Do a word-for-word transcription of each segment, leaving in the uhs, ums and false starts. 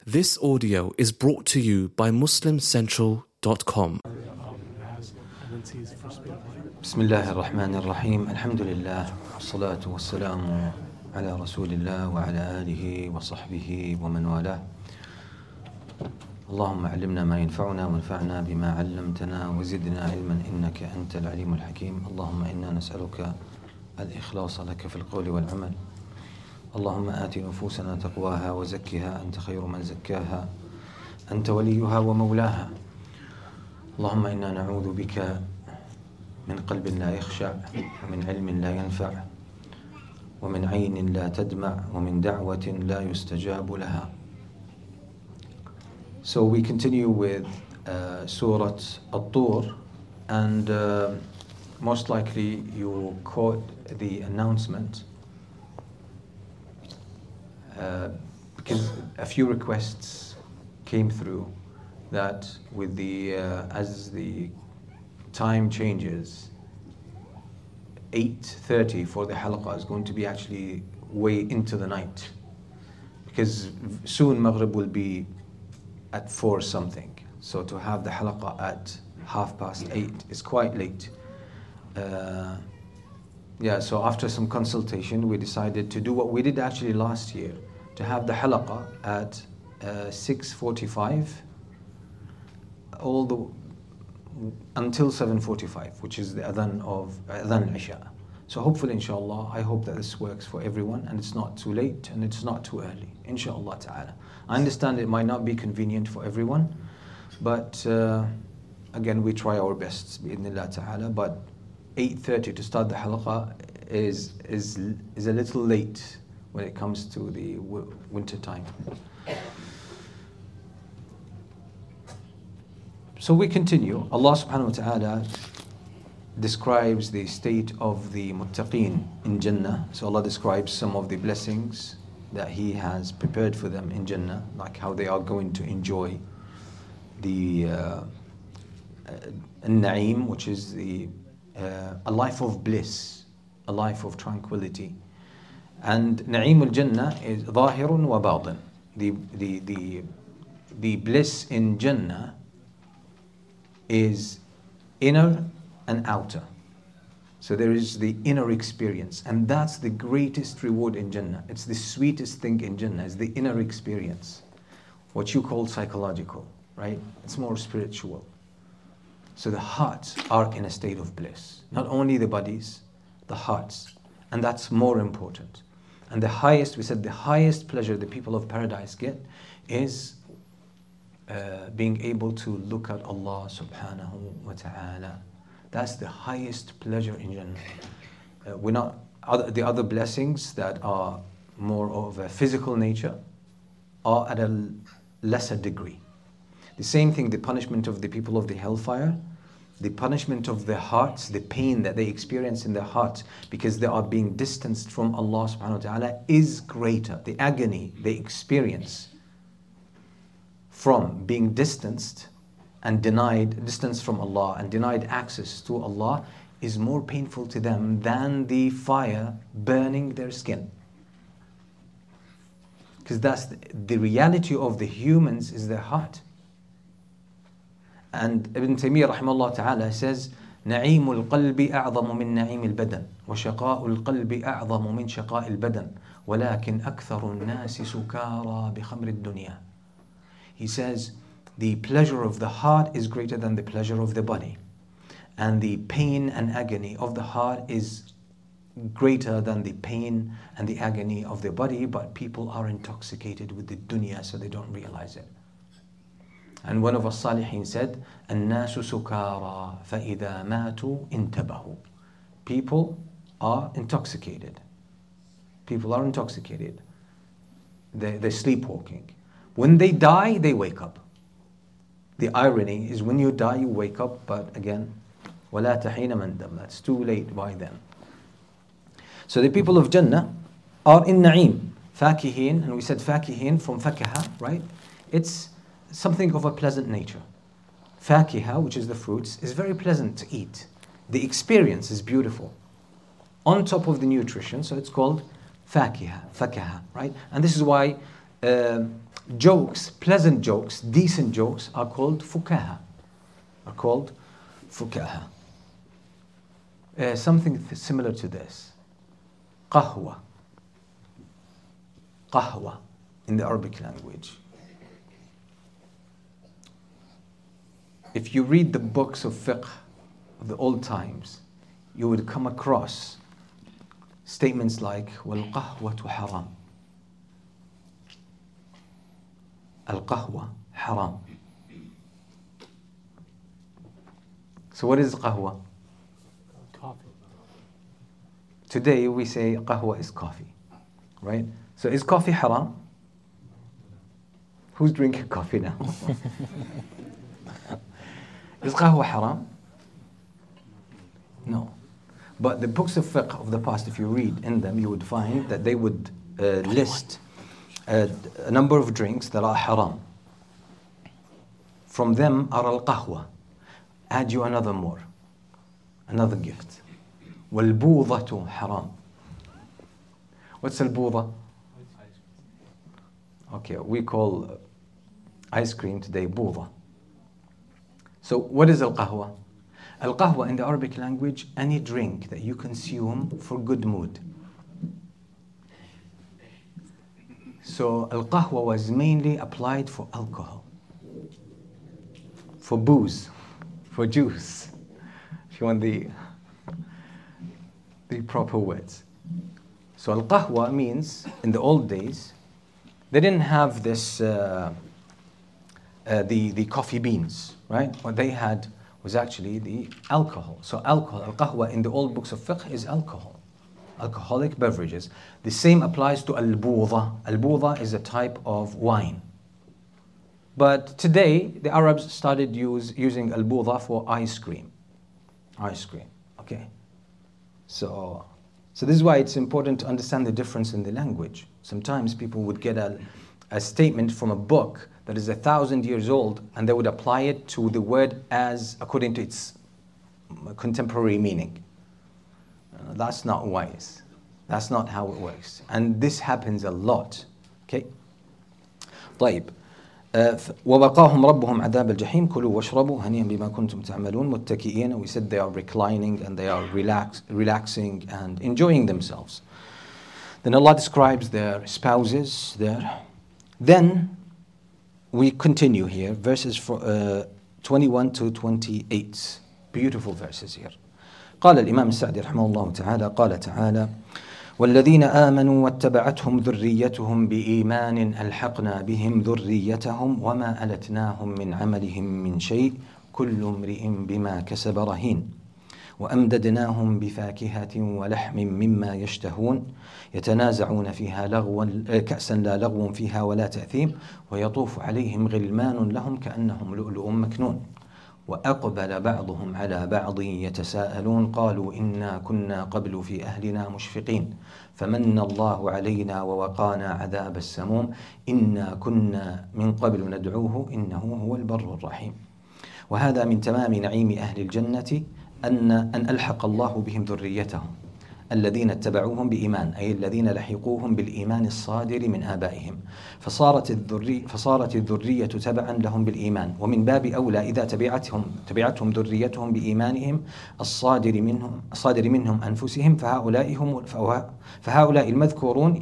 This audio is brought to you by muslim central dot com. بسم الله الرحمن الرحيم الحمد لله والصلاة والسلام على رسول الله وعلى آله وصحبه ومن والاه. اللهم علمنا ما ينفعنا وانفعنا بما علمتنا وزدنا علما إنك أنت العليم الحكيم. اللهم إنا نسألك الإخلاص لك في القول والعمل. اللهم آت نفوسنا تقواها وزكها أنت خير من زكاها أنت وليها ومولاها. اللهم إنا نعوذ بك من قلب لا يخشع ومن علم لا ينفع ومن عين لا تدمع ومن دعوة لا يستجاب لها. So we continue with uh, Surah At-Tur, and uh, most likely you caught the announcement uh, because a few requests came through that with the uh, as the time changes, eight thirty for the halaqah is going to be actually way into the night, because soon Maghrib will be at four something. So to have the halaqah at half past eight is quite late. Uh, yeah, so after some consultation, we decided to do what we did actually last year, to have the halaqah at uh, six forty-five, all the until seven forty-five, which is the adhan of adhan Isha. So hopefully, inshallah, I hope that this works for everyone and it's not too late and it's not too early, inshallah ta'ala. I understand it might not be convenient for everyone, but uh, again, we try our best, bi'idhnillah ta'ala. But eight thirty to start the halaqah is, is, is a little late when it comes to the w- winter time. So we continue. Allah subhanahu wa ta'ala describes the state of the muttaqeen in Jannah. So Allah describes some of the blessings that He has prepared for them in Jannah, like how they are going to enjoy the uh, Na'im, which is the uh, a life of bliss, a life of tranquility. And Na'im al-Jannah is Zahirun wa Batin. The, the, the, the bliss in Jannah is inner and outer. So there is the inner experience, and that's the greatest reward in Jannah. It's the sweetest thing in Jannah, is the inner experience. What you call psychological, right? It's more spiritual. So the hearts are in a state of bliss. Not only the bodies, the hearts. And that's more important. And the highest, we said the highest pleasure the people of paradise get is Uh, being able to look at Allah subhanahu wa ta'ala. That's the highest pleasure in Jannah. Uh, we're not, other, the other blessings that are more of a physical nature are at a l- lesser degree. The same thing, the punishment of the people of the hellfire, the punishment of their hearts, the pain that they experience in their hearts because they are being distanced from Allah subhanahu wa ta'ala is greater. The agony they experience from being distanced and denied, distanced from Allah and denied access to Allah is more painful to them than the fire burning their skin. Because that's the, the reality of the humans is their heart. And Ibn Taymiyyah rahimahullah ta'ala says, نعيم القلب أعظم من نعيم البدن وشقاء القلب أعظم من شقاء البدن ولكن أكثر الناس سكارى بخمر الدنيا. He says, the pleasure of the heart is greater than the pleasure of the body. And the pain and agony of the heart is greater than the pain and the agony of the body, but people are intoxicated with the dunya, so they don't realize it. And one of us salihin said, الناس سكارى فإذا ماتوا انتبهوا. People are intoxicated. People are intoxicated. They, they're sleepwalking. When they die, they wake up. The irony is when you die, you wake up, but again, وَلَا تَحِينَ مَنْدَمْ. That's too late by then. So the people of Jannah are in Na'im, fakihin, and we said fakihin from fakaha, right? It's something of a pleasant nature. Fakiha, which is the fruits, is very pleasant to eat. The experience is beautiful. On top of the nutrition, so it's called fakiha, fakaha, right? And this is why uh, jokes, pleasant jokes, decent jokes are called fukaha. Are called fukaha. Uh, something th- similar to this. Qahwa. Qahwa in the Arabic language. If you read the books of fiqh of the old times, you would come across statements like وَالْقَهْوَةُ حَرَامٌ. Al-qahwa haram. So what is qahwa? Coffee. Today we say qahwa is coffee, right? So is coffee haram? Who's drinking coffee now? Is qahwa haram? No. But the books of fiqh of the past, if you read in them, you would find that they would uh, list uh, a number of drinks that are haram. From them are al-qahwa. Add you another more, another gift. Wal-budhatu haram. What's al-budha? Okay, we call ice cream today budha. So what is al-qahwa? Al-qahwa in the Arabic language, any drink that you consume for good mood. So al-qahwa was mainly applied for alcohol, for booze, for juice, if you want the, the proper words. So al-qahwa means, in the old days, they didn't have this, uh, uh, the, the coffee beans, right? What they had was actually the alcohol. So alcohol, al-qahwa in the old books of fiqh is alcohol, alcoholic beverages. The same applies to al-budha. Al-budha is a type of wine. But today, the Arabs started use, using al-budha for ice cream. Ice cream, okay? So, so this is why it's important to understand the difference in the language. Sometimes people would get a, a statement from a book that is a thousand years old, and they would apply it to the word as according to its contemporary meaning. Uh, that's not wise. That's not how it works. And this happens a lot. Okay? طيب. وَوَقَاهُمْ رَبُّهُمْ عَذَابَ الْجَحِيمِ كُلُوا وَاشْرَبُوا هَنِيًا بِمَا كُنْتُمْ تَعْمَلُونَ مُتَّكِئِينَ. We said they are reclining and they are relax, relaxing and enjoying themselves. Then Allah describes their spouses there. Then we continue here, verses for, uh, twenty-one to twenty-eight. Beautiful verses here. قال الإمام السعدي رحمه الله تعالى قال تعالى والذين آمنوا واتبعتهم ذريتهم بإيمان ألحقنا بهم ذريتهم وما ألتناهم من عملهم من شيء كل امرئ بما كسب رهين وأمددناهم بفاكهة ولحم مما يشتهون يتنازعون فيها لغوا كأسا لا لغو فيها ولا تأثيم ويطوف عليهم غلمان لهم كأنهم لؤلؤ مكنون وأقبل بعضهم على بعض يتساءلون قالوا إنا كنا قبل في أهلنا مشفقين فمن الله علينا ووقانا عذاب السموم إنا كنا من قبل ندعوه إنه هو البر الرحيم. وهذا من تمام نعيم أهل الجنة أن أن ألحق الله بهم ذريتهم الذين اتبعوهم بإيمان، أي الذين لحقوهم بالإيمان الصادر من آبائهم، فصارت الذرية فصارت الذرية تبعا لهم بالإيمان، ومن باب أولى إذا تبعتهم تبعتهم ذريتهم بإيمانهم الصادر منهم الصادر منهم أنفسهم، فهؤلاء هم فهؤلاء المذكورون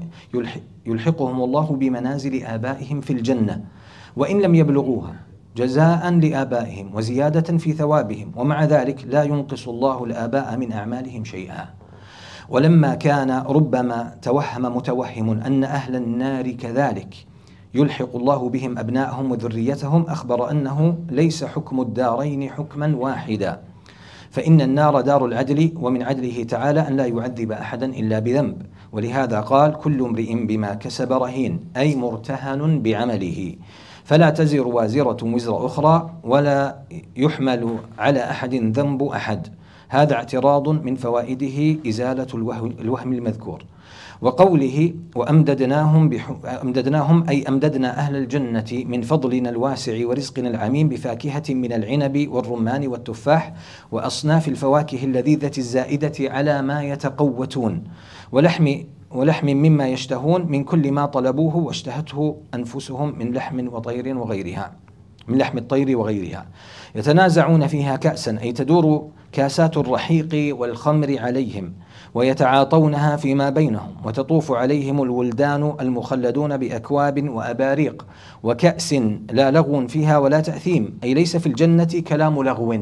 يلحقهم الله بمنازل آبائهم في الجنة، وإن لم يبلغوها جزاء لآبائهم وزيادة في ثوابهم، ومع ذلك لا ينقص الله الآباء من أعمالهم شيئا. ولما كان ربما توهم متوهم أن أهل النار كذلك يلحق الله بهم أبناءهم وذريتهم، أخبر أنه ليس حكم الدارين حكما واحدا، فإن النار دار العدل، ومن عدله تعالى أن لا يعذب أحدا إلا بذنب، ولهذا قال كل امرئ بما كسب رهين، أي مرتهن بعمله، فلا تزر وازرة وزر أخرى ولا يحمل على أحد ذنب أحد. هذا اعتراض من فوائده إزالة الوهم المذكور. وقوله وأمددناهم أمددناهم أي أمددنا أهل الجنة من فضلنا الواسع ورزقنا العميم بفاكهة من العنب والرمان والتفاح وأصناف الفواكه اللذيذة الزائدة على ما يتقوتون ولحم ولحم مما يشتهون من كل ما طلبوه واشتهته أنفسهم من لحم وطير وغيرها من لحم الطير وغيرها يتنازعون فيها كأسا أي تدور كاسات الرحيق والخمر عليهم ويتعاطونها فيما بينهم وتطوف عليهم الولدان المخلدون بأكواب وأباريق وكأس لا لغو فيها ولا تأثيم أي ليس في الجنة كلام لغو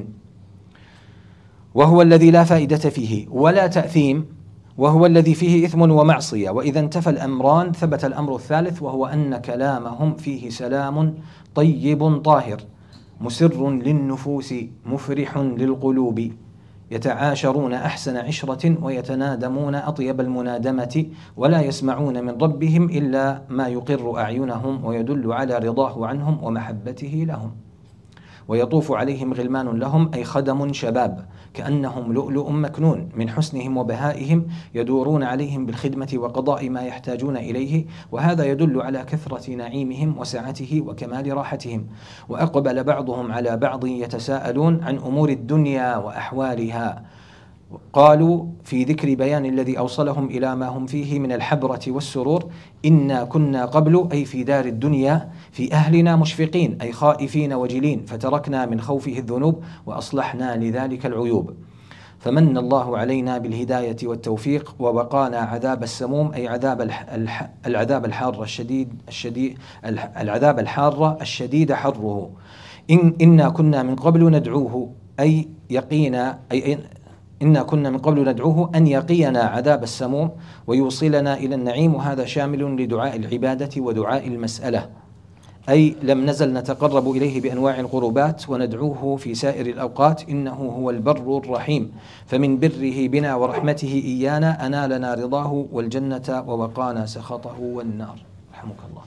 وهو الذي لا فائدة فيه ولا تأثيم وهو الذي فيه إثم ومعصية. وإذا انتفى الأمران ثبت الأمر الثالث وهو أن كلامهم فيه سلام طيب طاهر مسر للنفوس مفرح للقلوب يتعاشرون أحسن عشرة ويتنادمون أطيب المنادمة ولا يسمعون من ربهم إلا ما يقر أعينهم ويدل على رضاه عنهم ومحبته لهم. ويطوف عليهم غلمان لهم أي خدم شباب كأنهم لؤلؤ مكنون من حسنهم وبهائهم يدورون عليهم بالخدمة وقضاء ما يحتاجون إليه وهذا يدل على كثرة نعيمهم وسعته وكمال راحتهم. وأقبل بعضهم على بعض يتساءلون عن أمور الدنيا وأحوالها قالوا في ذكر بيان الذي أوصلهم إلى ما هم فيه من الحبرة والسرور إنا كنا قبل أي في دار الدنيا في أهلنا مشفقين أي خائفين وجلين فتركنا من خوفه الذنوب وأصلحنا لذلك العيوب فمن الله علينا بالهداية والتوفيق ووقانا عذاب السموم أي عذاب الح... العذاب الحار الشديد الشديد العذاب الحار الشديد حره. إن إنا كنا من قبل ندعوه أي يقينا أي إنا كنا من قبل ندعوه أن يقينا عذاب السموم ويوصلنا إلى النعيم وهذا شامل لدعاء العبادة ودعاء المسألة أي لم نزل نتقرب إليه بأنواع القربات وندعوه في سائر الأوقات إنه هو البر الرحيم فمن بره بنا ورحمته إيانا أنالنا رضاه والجنة ووقانا سخطه والنار. رحمك الله.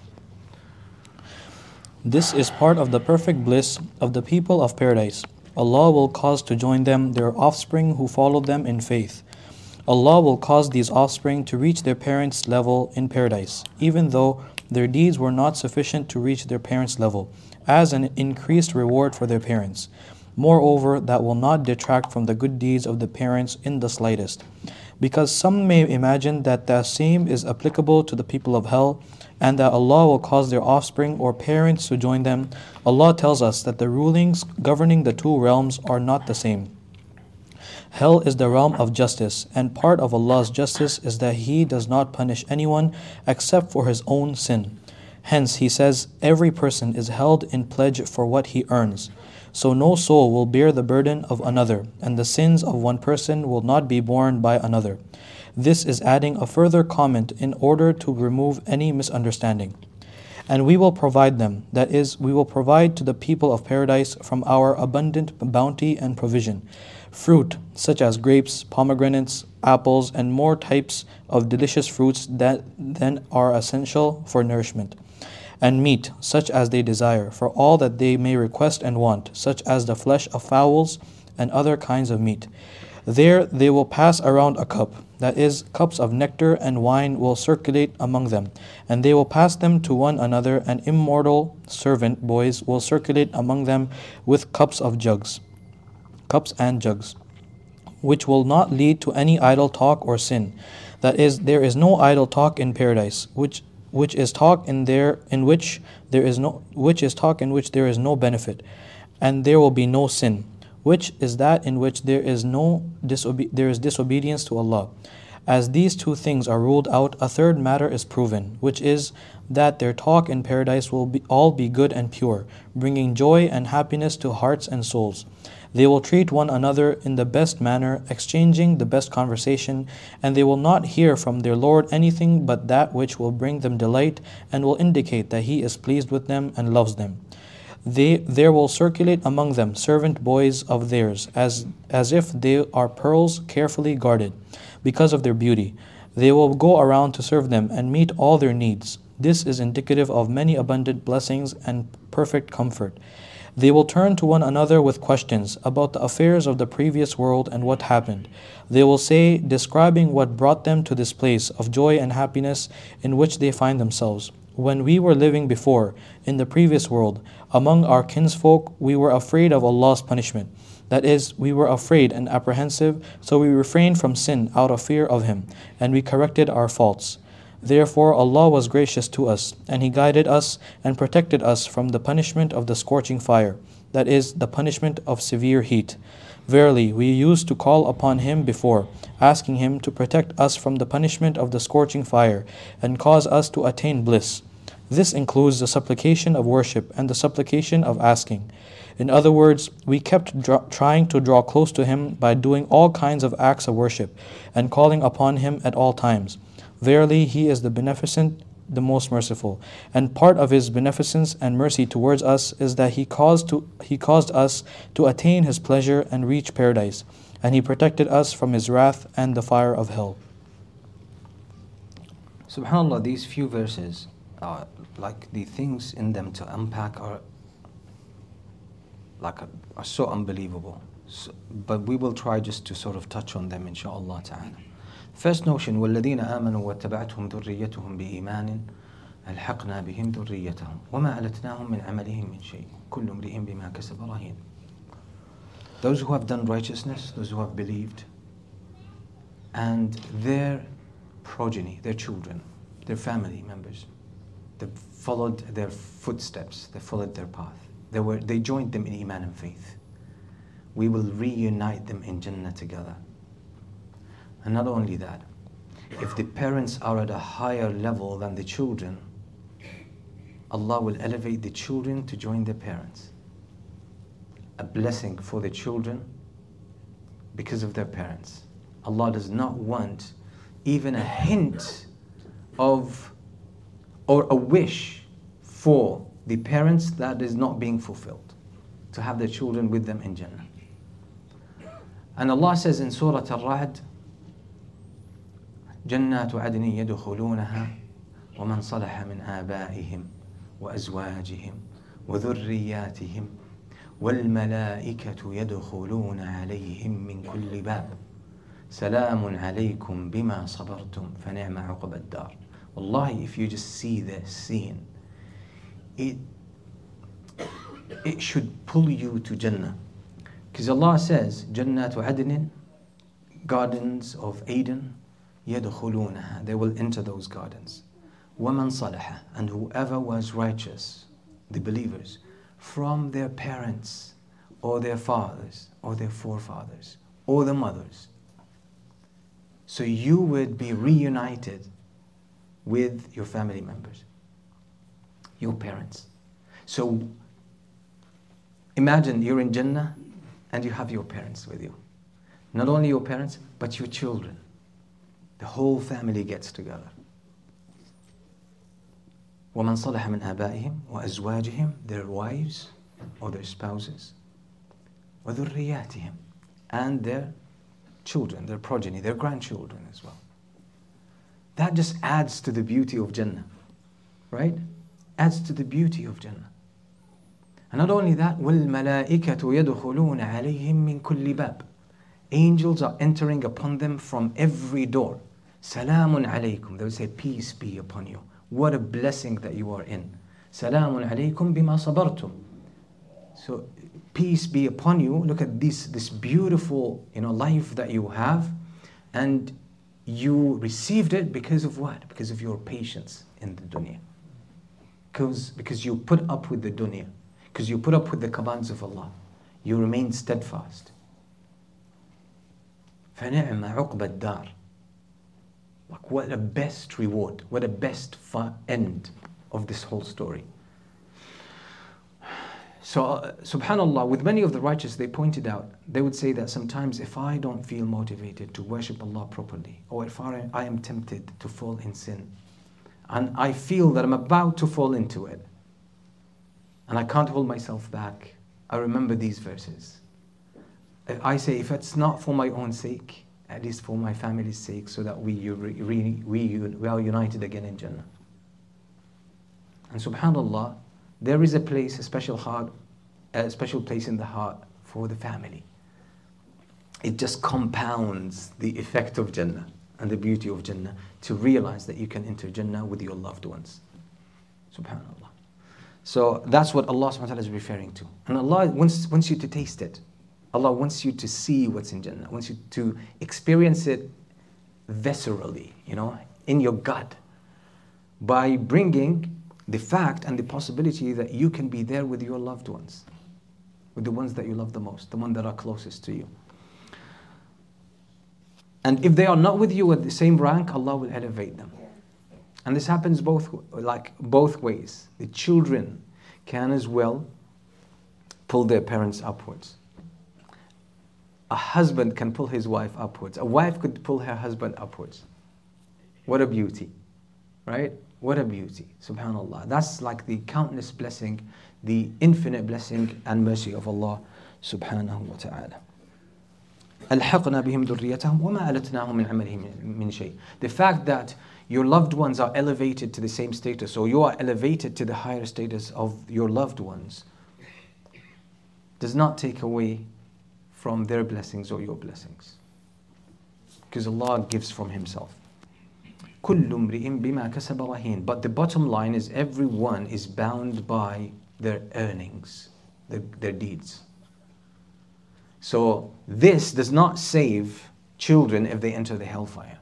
This is part of the perfect bliss of the people of paradise. Allah will cause to join them their offspring who followed them in faith. Allah will cause these offspring to reach their parents' level in paradise, even though their deeds were not sufficient to reach their parents' level, as an increased reward for their parents. Moreover, that will not detract from the good deeds of the parents in the slightest. Because some may imagine that the same is applicable to the people of hell, and that Allah will cause their offspring or parents to join them, Allah tells us that the rulings governing the two realms are not the same. Hell is the realm of justice, and part of Allah's justice is that He does not punish anyone except for his own sin. Hence, He says, every person is held in pledge for what he earns. So no soul will bear the burden of another, and the sins of one person will not be borne by another. This is adding a further comment in order to remove any misunderstanding. And we will provide them, that is, we will provide to the people of paradise from our abundant bounty and provision, fruit such as grapes, pomegranates, apples, and more types of delicious fruits that then are essential for nourishment, and meat such as they desire, for all that they may request and want, such as the flesh of fowls and other kinds of meat. There they will pass around a cup, that is, cups of nectar and wine will circulate among them, and they will pass them to one another, and immortal servant boys will circulate among them with cups of jugs, cups and jugs, which will not lead to any idle talk or sin. That is, there is no idle talk in paradise, which which is talk in there in which there is no which is talk in which there is no benefit, and there will be no sin, which is that in which there is no disobe- there is disobedience to Allah. As these two things are ruled out, a third matter is proven, which is that their talk in paradise will be, all be good and pure, bringing joy and happiness to hearts and souls. They will treat one another in the best manner, exchanging the best conversation, and they will not hear from their Lord anything but that which will bring them delight and will indicate that He is pleased with them and loves them. They, there will circulate among them servant boys of theirs, as, as if they are pearls carefully guarded, because of their beauty. They will go around to serve them and meet all their needs. This is indicative of many abundant blessings and perfect comfort. They will turn to one another with questions about the affairs of the previous world and what happened. They will say, describing what brought them to this place of joy and happiness in which they find themselves. When we were living before, in the previous world, among our kinsfolk, we were afraid of Allah's punishment. That is, we were afraid and apprehensive, so we refrained from sin out of fear of Him, and we corrected our faults. Therefore Allah was gracious to us, and He guided us and protected us from the punishment of the scorching fire, that is, the punishment of severe heat. Verily, we used to call upon Him before, asking Him to protect us from the punishment of the scorching fire, and cause us to attain bliss. This includes the supplication of worship and the supplication of asking. In other words, we kept dr- trying to draw close to Him by doing all kinds of acts of worship, and calling upon Him at all times. Verily, He is the Beneficent, the Most Merciful. And part of His beneficence and mercy towards us is that He caused to He caused us to attain His pleasure and reach paradise, and He protected us from His wrath and the fire of hell. SubhanAllah, these few verses, are like the things in them to unpack are like a, are so unbelievable. So, but we will try just to sort of touch on them, inshaAllah ta'ala. First notion, وَالَّذِينَ آمَنُوا وَاتَّبَعْتُهُمْ ذُرِّيَّتُهُمْ بِإِيمَانٍ أَلْحَقْنَا بِهِمْ ذُرِّيَّتَهُمْ وَمَا أَلَتْنَاهُمْ مِنْ عَمَلِهِمْ مِنْ شَيْءٍ كُلُّ امْرِئٍ بِمَا كَسَبَ رَهِينٌ. Those who have done righteousness, those who have believed, and their progeny, their children, their family members, they followed their footsteps, they followed their path. They were, they joined them in Iman and faith. We will reunite them in Jannah together. And not only that, if the parents are at a higher level than the children, Allah will elevate the children to join their parents. A blessing for the children because of their parents. Allah does not want even a hint of or a wish for the parents that is not being fulfilled, to have their children with them in Jannah. And Allah says in Surah Al-Ra'd, جنات عدن يدخلونها ومن صلح من آبائهم وأزواجهم وذرياتهم والملائكة يدخلون عليهم من كل باب سلام عليكم بما صبرتم فنعم عقب الدار. Wallahi, if you just see this scene, it it should pull you to Jannah. Because Allah says, جنات عدن, gardens of Eden, يدخلونها, they will enter those gardens. وَمَنْ صَلَحَ, and whoever was righteous, the believers, from their parents, or their fathers, or their forefathers, or the mothers. So you would be reunited with your family members, your parents. So imagine you're in Jannah and you have your parents with you. Not only your parents, but your children. The whole family gets together. وَمَنْ صَلَحَ مِنْ آبَائِهِمْ وَأَزْوَاجِهِمْ, their wives or their spouses, وَذُرِّيَّاتِهِمْ, and their children, their progeny, their grandchildren as well. That just adds to the beauty of Jannah, right? Adds to the beauty of Jannah. And not only that, وَالْمَلَائِكَةُ يَدْخُلُونَ عَلَيْهِمْ مِنْ كُلِّ بَابٍ, angels are entering upon them from every door. Salamun alaykum, they will say, peace be upon you. What a blessing that you are in. Salamun alaykum bima sabartum. So peace be upon you. Look at this, this beautiful, you know, life that you have, and you received it because of what? Because of your patience in the dunya. Because, because you put up with the dunya. Because you put up with the commands of Allah. You remain steadfast. فَنِعْمَ عُقْبَ الدَّارِ. Like, what a best reward, what a best end of this whole story. So, uh, subhanAllah, with many of the righteous, they pointed out, they would say that sometimes if I don't feel motivated to worship Allah properly, or if I, I am tempted to fall in sin, and I feel that I'm about to fall into it, and I can't hold myself back, I remember these verses. I say, if it's not for my own sake, at least for my family's sake, so that we, we, we, we are united again in Jannah. And subhanAllah, there is a place, a special heart, a special place in the heart for the family. It just compounds the effect of Jannah and the beauty of Jannah to realize that you can enter Jannah with your loved ones. SubhanAllah. So that's what Allah subhanahu wa ta'ala is referring to. And Allah wants, wants you to taste it. Allah wants you to see what's in Jannah, wants you to experience it viscerally, you know, in your gut, by bringing the fact and the possibility that you can be there with your loved ones, with the ones that you love the most, the ones that are closest to you. And if they are not with you at the same rank, Allah will elevate them. And this happens both, like both ways. The children can as well pull their parents upwards. A husband can pull his wife upwards. A wife could pull her husband upwards. What a beauty, right? What a beauty, subhanallah. That's like the countless blessing, the infinite blessing and mercy of Allah subhanahu wa ta'ala. أَلْحَقْنَا بِهِمْ ذُرِّيَّتَهُمْ وَمَا أَلَتْنَاهُمْ مِنْ عَمَلِهِمْ مِنْ شَيْءٍ. The fact that your loved ones are elevated to the same status, or you are elevated to the higher status of your loved ones, does not take away from their blessings or your blessings. Because Allah gives from Himself. كُلُّ امْرِئٍ بِمَا كَسَبَ رَهِينٌ. But the bottom line is everyone is bound by their earnings, their, their deeds. So this does not save children if they enter the hellfire.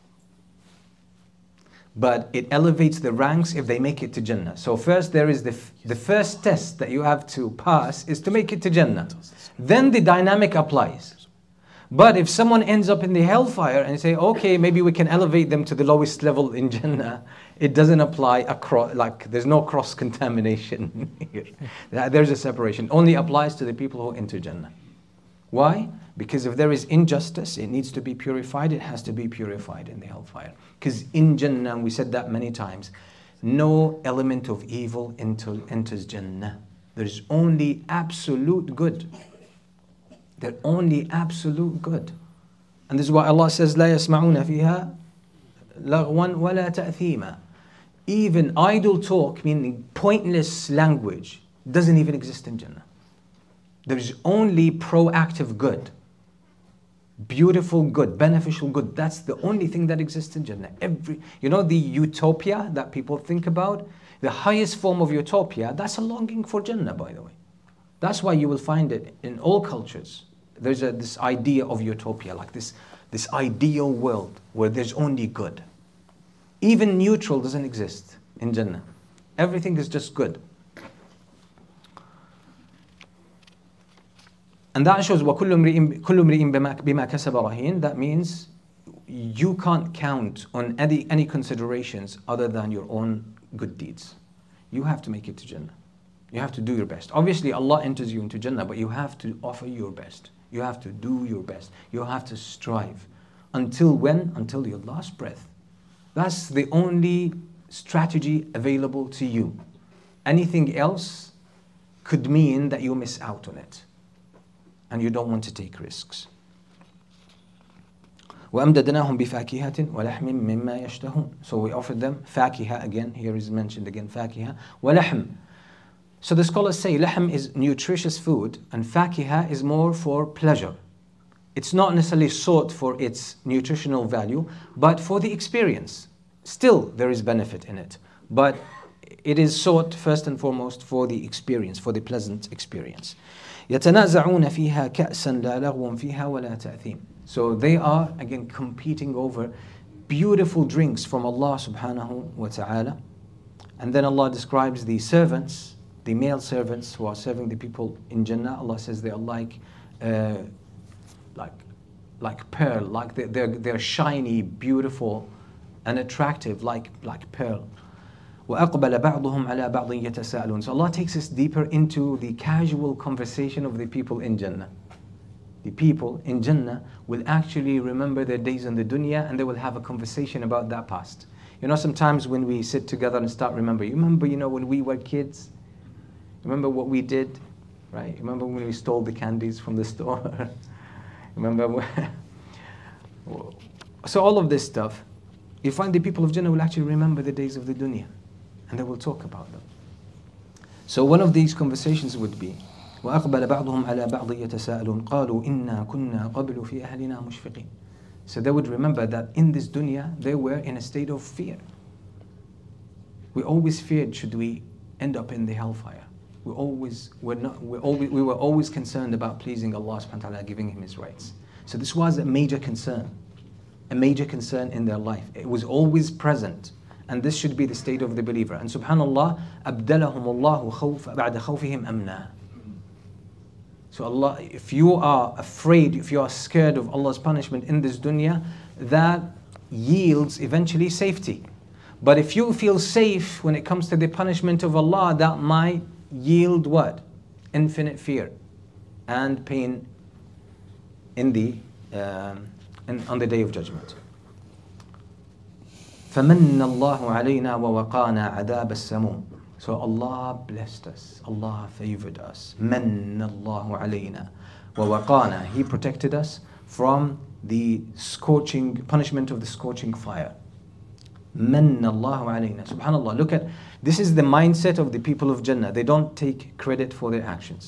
But it elevates the ranks if they make it to Jannah. So first there is the, f- the first test that you have to pass is to make it to Jannah. Then the dynamic applies. But if someone ends up in the hellfire and say, okay, maybe we can elevate them to the lowest level in Jannah, it doesn't apply across, like there's no cross-contamination here. There's a separation. Only applies to the people who enter Jannah. Why? Because if there is injustice, it needs to be purified, it has to be purified in the hellfire. Because in Jannah, we said that many times, no element of evil enter, enters Jannah. There's only absolute good. They're only absolute good. And this is why Allah says, لا يسمعون فيها لغوا ولا تأثيما. Even idle talk, meaning pointless language, doesn't even exist in Jannah. There's only proactive good, beautiful good, beneficial good. That's the only thing that exists in Jannah. Every, you know, the utopia that people think about, the highest form of utopia, that's a longing for Jannah, by the way. That's why you will find it in all cultures. There's a, this idea of utopia, like this, this ideal world where there's only good. Even neutral doesn't exist in Jannah. Everything is just good. And that shows وَكُلُّ امْرِئٍ بِمَا كَسَبَ رَهِينٌ. That means you can't count on any, any considerations other than your own good deeds. You have to make it to Jannah. You have to do your best. Obviously, Allah enters you into Jannah, but you have to offer your best. You have to do your best. You have to strive. Until when? Until your last breath. That's the only strategy available to you. Anything else could mean that you miss out on it. And you don't want to take risks. وَأَمْدَدْنَاهُمْ بِفَاكِهَةٍ وَلَحْمٍ مِمَّا يَشْتَهُونَ. So we offered them فاكهة again. Here is mentioned again فاكهة وَلَحْمٍ. So the scholars say lahm is nutritious food and fakiha is more for pleasure. It's not necessarily sought for its nutritional value, but for the experience. Still, there is benefit in it. But it is sought first and foremost for the experience, for the pleasant experience. يَتَنَازَعُونَ فِيهَا كَأْسًا لَا لَغْوٌ فِيهَا وَلَا تَأْثِيمٌ. So they are, again, competing over beautiful drinks from Allah subhanahu wa ta'ala. And then Allah describes the servants, the male servants who are serving the people in Jannah. Allah says they are like, uh, like, like pearl, like they're, they're, they're shiny, beautiful, and attractive, like, like pearl. وَأَقْبَلَ بَعْضُهُمْ عَلَى بَعْضٍ يَتَسَاءَلُونَ. So Allah takes us deeper into the casual conversation of the people in Jannah. The people in Jannah will actually remember their days in the dunya and they will have a conversation about that past. You know, sometimes when we sit together and start remembering, you remember, you know, when we were kids? Remember what we did, right? Remember when we stole the candies from the store? Remember when... So all of this stuff, you find the people of Jannah will actually remember the days of the dunya. And they will talk about them. So one of these conversations would be, وَأَقْبَلَ بَعْضُهُمْ عَلَى بَعْضٍ يَتَسَاءَلُونَ قَالُوا إِنَّا كُنَّا قَبْلُ فِي أَهْلِنَا مُشْفِقِينَ. So they would remember that in this dunya, they were in a state of fear. We always feared, should we end up in the hellfire? We always were not. We always we were always concerned about pleasing Allah subhanahu wa ta'ala, giving Him His rights. So this was a major concern, a major concern in their life. It was always present, and this should be the state of the believer. And subhanallah, أبدلهم الله خوف بعد خوفهم أمنا. So Allah, if you are afraid, if you are scared of Allah's punishment in this dunya, that yields eventually safety. But if you feel safe when it comes to the punishment of Allah, that might yield what? Infinite fear and pain in the um, in, on the day of judgment. فَمَنَّ اللَّهُ عَلَيْنَا وَوَقَانَا عَذَابَ السَّمُومِ. So Allah blessed us, Allah favored us. مَنَّ اللَّهُ عَلَيْنَا وَوَقَانَا. He protected us from the scorching punishment of the scorching fire. مَنَّ اللَّهُ عَلَيْنَا. Subhanallah, look at, this is the mindset of the people of Jannah. They don't take credit for their actions.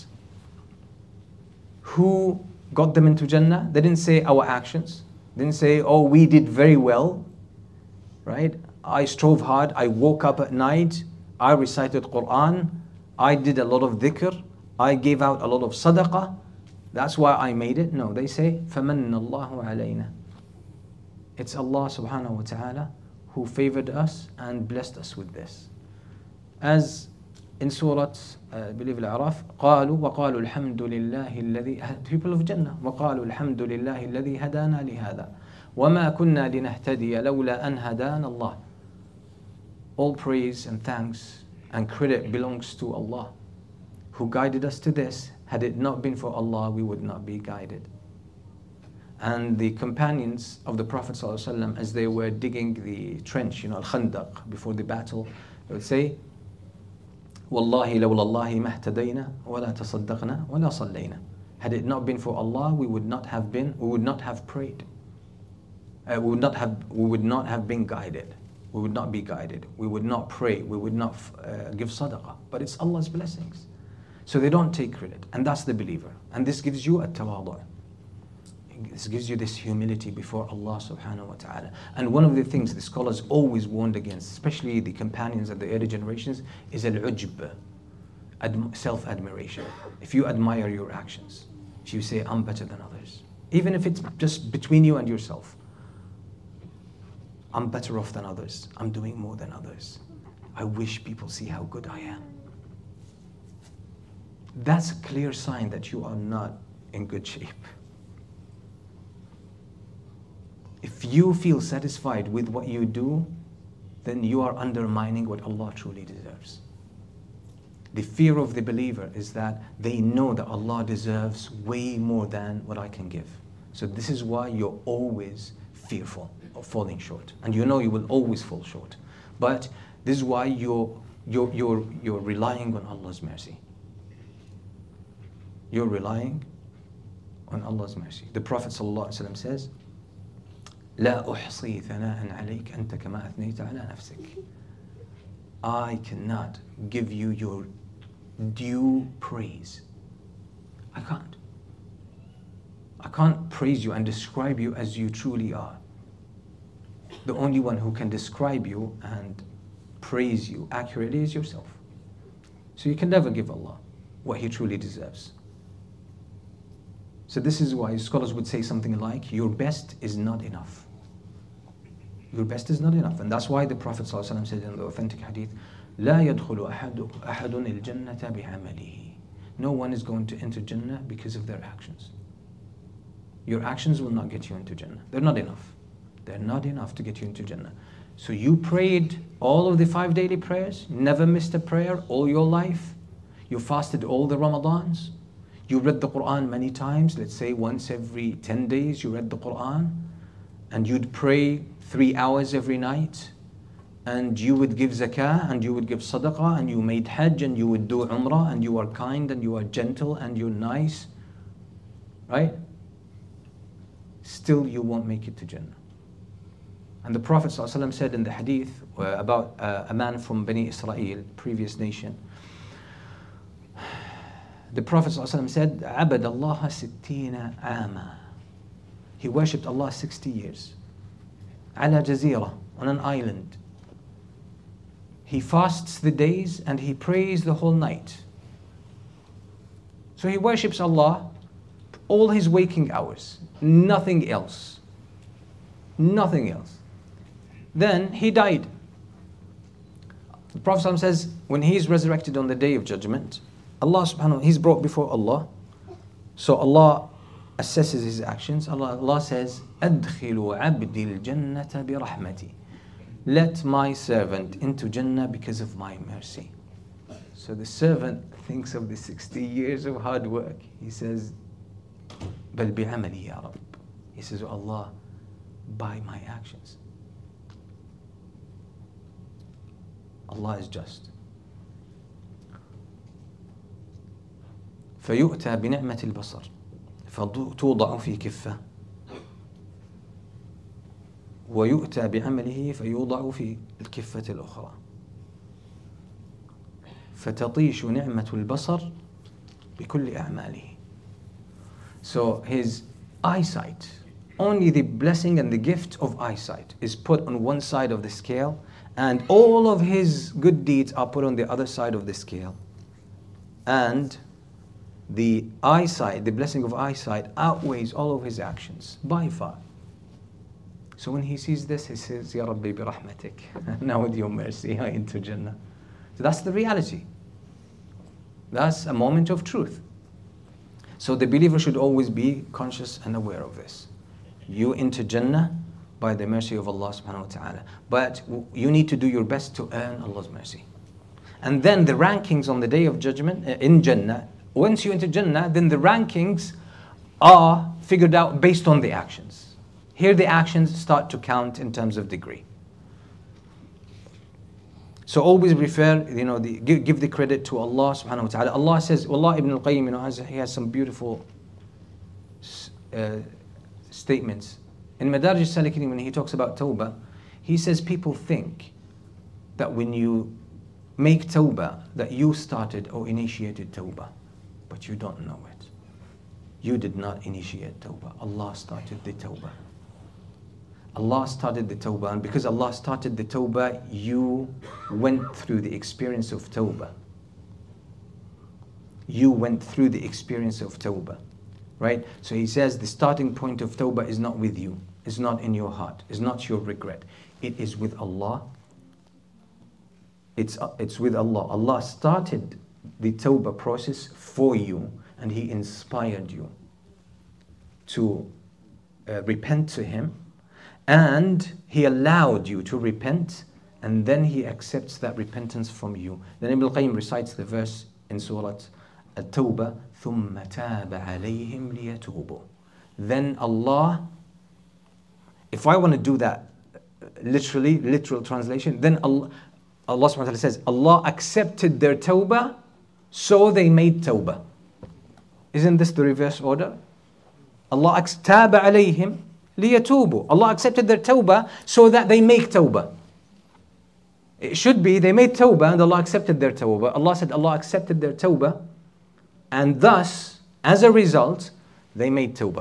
Who got them into Jannah? They didn't say our actions. They didn't say, oh, we did very well, right? I strove hard, I woke up at night, I recited Quran, I did a lot of dhikr, I gave out a lot of sadaqah, that's why I made it. No, they say, فَمَنَّ اللَّهُ عَلَيْنَا. It's Allah subhanahu wa ta'ala who favored us and blessed us with this. As in Surah, uh, I believe Al-A'raf, قالوا وقالوا الحمد لله الذي, people of Jannah, وقالوا الحمد لله الذي هدانا لهذا وما كنا لنهتدي لولا أن هدانا الله. All praise and thanks and credit belongs to Allah, who guided us to this. Had it not been for Allah, we would not be guided. And the companions of the Prophet ﷺ, as they were digging the trench, you know, Al-Khandaq, before the battle, they would say, Wallahi lawla Allahi mahtadayna wa la tasaddaqna wa la sallayna. Had it not been for Allah, we would not have been, we would not have prayed. Uh, we would not have, we would not have been guided. We would not be guided. We would not pray. We would not uh, give sadaqah. But it's Allah's blessings. So they don't take credit. And that's the believer. And this gives you a tawadu'. This gives you this humility before Allah subhanahu wa ta'ala. And one of the things the scholars always warned against, especially the companions of the early generations, is al-ujb, ad- self-admiration. If you admire your actions, if you say, I'm better than others, even if it's just between you and yourself, I'm better off than others, I'm doing more than others, I wish people see how good I am. That's a clear sign that you are not in good shape. If you feel satisfied with what you do, then you are undermining what Allah truly deserves. The fear of the believer is that they know that Allah deserves way more than what I can give. So this is why you're always fearful of falling short. And you know you will always fall short. But this is why you're, you're, you're, you're relying on Allah's mercy. You're relying on Allah's mercy. The Prophet ﷺ says, لا أحصي ثناء عليك أنت كما أثنيت على نفسك. I cannot give you your due praise. I can't. I can't praise you and describe you as you truly are. The only one who can describe you and praise you accurately is yourself. So you can never give Allah what He truly deserves. So this is why scholars would say something like, your best is not enough. Your best is not enough. And that's why the Prophet ﷺ said in the authentic hadith, لا يدخل أحد أحد الجنة بعمله. No one is going to enter Jannah because of their actions. Your actions will not get you into Jannah. They're not enough. They're not enough to get you into Jannah. So you prayed all of the five daily prayers, never missed a prayer all your life. You fasted all the Ramadans. You read the Quran many times. Let's say once every ten days you read the Quran. And you'd pray three hours every night. And you would give zakah and you would give sadaqah and you made hajj and you would do umrah and you are kind and you are gentle and you're nice. Right? Still you won't make it to Jannah. And the Prophet ﷺ said in the hadith uh, about uh, a man from Bani Israel, previous nation. The Prophet ﷺ said, عَبَدَ اللَّهَ سِتِّينَ عَامًا. He worshipped Allah sixty years. عَلَى جَزِيرَةٍ, on an island. He fasts the days and he prays the whole night. So he worships Allah all his waking hours, nothing else. Nothing else. Then he died. The Prophet ﷺ says, when he is resurrected on the day of judgment, Allah subhanahu wa ta'ala, he's brought before Allah. So Allah assesses his actions. Allah, Allah says, أَدْخِلُوا عَبْدِ الْجَنَّةَ بِرَحْمَتِي. Let my servant into Jannah because of my mercy. So the servant thinks of the sixty years of hard work. He says, بَلْ بِعَمَلِي يَا رَبِّ. He says, oh Allah, by my actions. Allah is just. فيؤتى بنعمة البصر فتوضع في كفة ويؤتى بعمله فيوضع في الكفة الأخرى فتطيش نعمة البصر بكل أعماله. So his eyesight, only the blessing and the gift of eyesight is put on one side of the scale, and all of his good deeds are put on the other side of the scale. And the eyesight, the blessing of eyesight outweighs all of his actions by far. So when he sees this, he says, Ya Rabbi bi rahmatik. Now with your mercy, I enter Jannah. So that's the reality. That's a moment of truth. So the believer should always be conscious and aware of this. You enter Jannah by the mercy of Allah subhanahu wa ta'ala. But you need to do your best to earn Allah's mercy. And then the rankings on the day of judgment uh, in Jannah, once you enter Jannah, then the rankings are figured out based on the actions. Here the actions start to count in terms of degree. So always refer, you know, the, give, give the credit to Allah subhanahu wa ta'ala. Allah says, Allah Ibn al-Qayyim, you know, has, he has some beautiful uh, statements. In Madarij al-Salikin, when he talks about tawbah, he says people think that when you make tawbah, that you started or initiated tawbah. But you don't know it. You did not initiate tawbah. Allah started the tawbah. Allah started the tawbah, and because Allah started the tawbah, you went through the experience of tawbah. You went through the experience of tawbah. Right? So he says the starting point of tawbah is not with you, is not in your heart, is not your regret. It is with Allah. It's, uh, it's with Allah. Allah started the tawbah process for you, and He inspired you to uh, repent to Him, and He allowed you to repent, and then He accepts that repentance from you. Then Ibn al-Qayyim recites the verse in Surah At-Tawbah, ثُمَّ تَابَ عَلَيْهِمْ لِيَتُوبُوا. Then Allah, if I want to do that literally, literal translation, then Allah, Allah subhanahu wa ta'ala says, Allah accepted their tawbah, so they made tawbah. Isn't this the reverse order? Allah taba alayhim liyatubu. Allah accepted their tawbah so that they make tawbah. It should be they made tawbah and Allah accepted their tawbah. Allah said Allah accepted their tawbah, and thus, as a result, they made tawbah.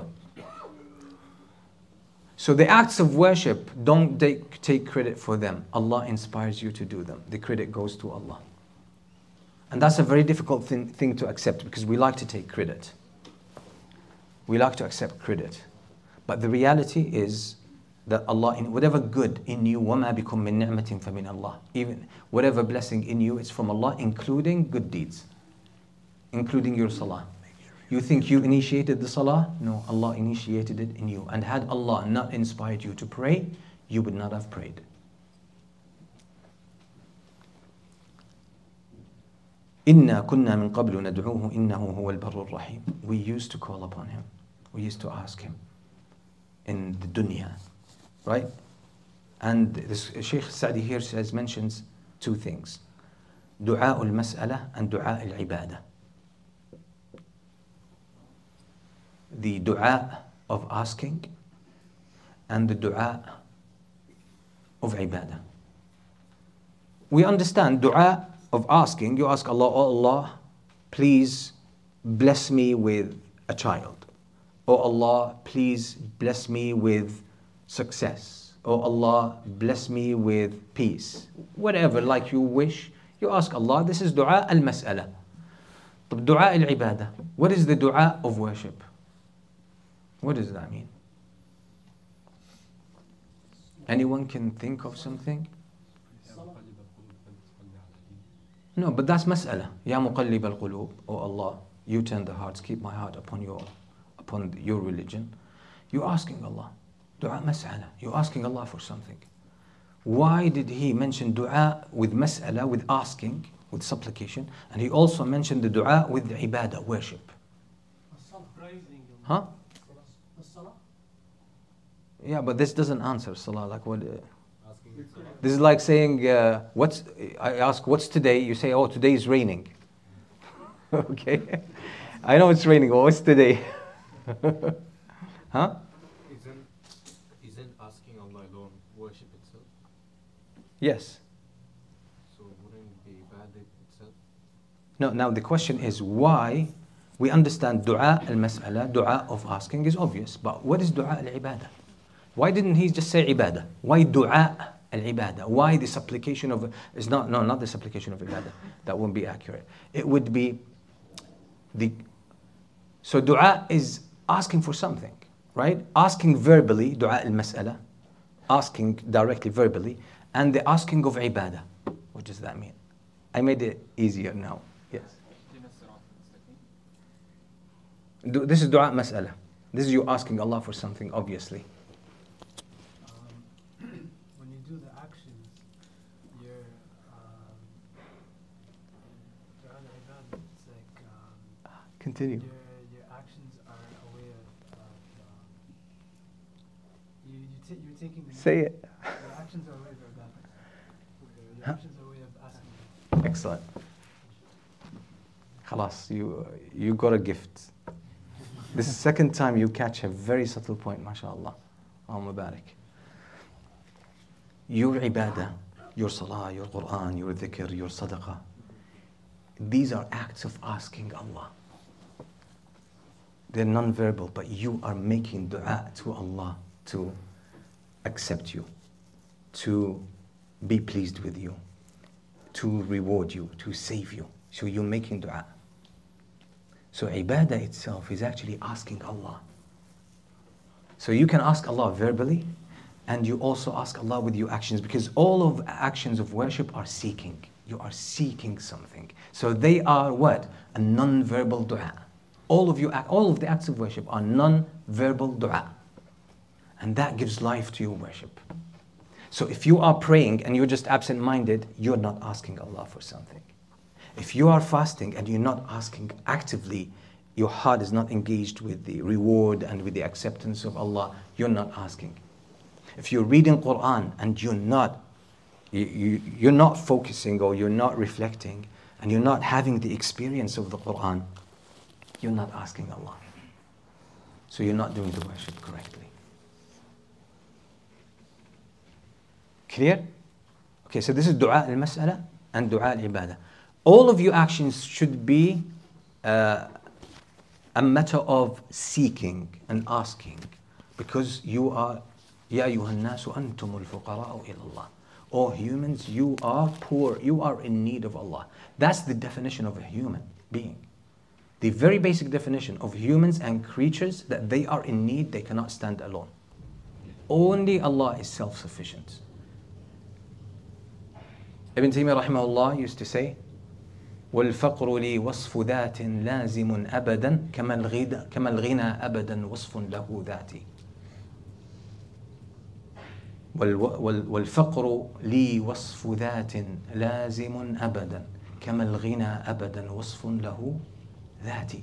So the acts of worship, don't take, take credit for them. Allah inspires you to do them. The credit goes to Allah. And that's a very difficult thing, thing to accept, because we like to take credit. We like to accept credit. But the reality is that Allah, in whatever good in you, وَمَا بِكُم مِّن نِعْمَةٍ فَمِنَ اللَّهِ, even whatever blessing in you, it's from Allah, including good deeds, including your salah. You think you initiated the salah? No, Allah initiated it in you. And had Allah not inspired you to pray, you would not have prayed. إِنَّا كُنَّا مِن قَبْلُ نَدْعُوهُ إِنَّهُ هُوَ الْبَرُّ الرَّحِيمُ. We used to call upon Him. We used to ask Him in the dunya, right? And this Shaykh Sa'di here says, mentions two things: دعاء المسألة and دعاء العبادة. The dua of asking and the dua of ibadah. We understand dua of asking, you ask Allah, oh Allah, please bless me with a child. Oh Allah, please bless me with success. Oh Allah, bless me with peace. Whatever, like you wish, you ask Allah. This is dua al-mas'ala. طب دعاء العبادة. What is the dua of worship? What does that mean? Anyone can think of something? No, but that's mas'ala. Ya muqallib al-qulub, oh Allah, you turn the hearts, keep my heart upon your upon your religion. You're asking Allah. Dua mas'ala. You're asking Allah for something. Why did he mention dua with mas'ala, with asking, with supplication, and he also mentioned the dua with the ibadah, worship? Huh? Yeah, but this doesn't answer salah. Like what? Uh, this is like saying, uh, what's? I ask, what's today? You say, oh, today is raining. Okay, I know it's raining. But what's today? Huh? Isn't isn't asking Allah alone worship itself? Yes. So wouldn't it be ibadah itself? No. Now the question is why. We understand dua al-mas'ala, dua of asking is obvious, but what is dua al-ibadah? Why didn't he just say ibadah? Why dua al-ibadah? Why the supplication of, is not, no, not the supplication of ibadah. That wouldn't be accurate. It would be the, so dua is asking for something, right? Asking verbally, dua al-mas'ala, asking directly verbally, and the asking of ibadah. What does that mean? I made it easier now. Yes. This is dua mas'ala. This is you asking Allah for something, obviously. Um, when you do the actions, your um, dua al-ibadah, it's like um, Continue. your your actions are a way of, of um, you you ta- you're taking the Say it. Your actions are a way of ibadah. Your actions are a way of asking. Excellent. Khalas, you, you got a gift. This is the second time you catch a very subtle point, mashallah. Oh, Mubarak. Your ibadah, your salah, your Quran, your dhikr, your sadaqah, these are acts of asking Allah. They're non-verbal, but you are making dua to Allah to accept you, to be pleased with you, to reward you, to save you. So you're making dua. So ibadah itself is actually asking Allah. So you can ask Allah verbally, and you also ask Allah with your actions, because all of actions of worship are seeking. You are seeking something. So they are what? A non-verbal dua. All of you, all of the acts of worship are non-verbal dua. And that gives life to your worship. So if you are praying and you're just absent-minded, you're not asking Allah for something. If you are fasting and you're not asking actively, your heart is not engaged with the reward and with the acceptance of Allah, you're not asking. If you're reading Quran and you're not, you, you, you're not focusing or you're not reflecting and you're not having the experience of the Quran, you're not asking Allah. So you're not doing the worship correctly. Clear? Okay, so this is dua al-mas'ala and dua al-ibadah. All of your actions should be uh, a matter of seeking and asking, because you are, Ya ayyuhan nasu antumul fuqara'u ila Allah. O humans, you are poor, you are in need of Allah. That's the definition of a human being. The very basic definition of humans and creatures, that they are in need, they cannot stand alone. Only Allah is self-sufficient. Ibn Taymiyyah rahimahullah used to say, والفقر لي وصف ذات لازم أبدا كما الغنى كما الغنى أبدا وصف له ذاتي. والفقر لي وصف ذات لازم أبدا كما الغنى أبدا وصف له ذاتي.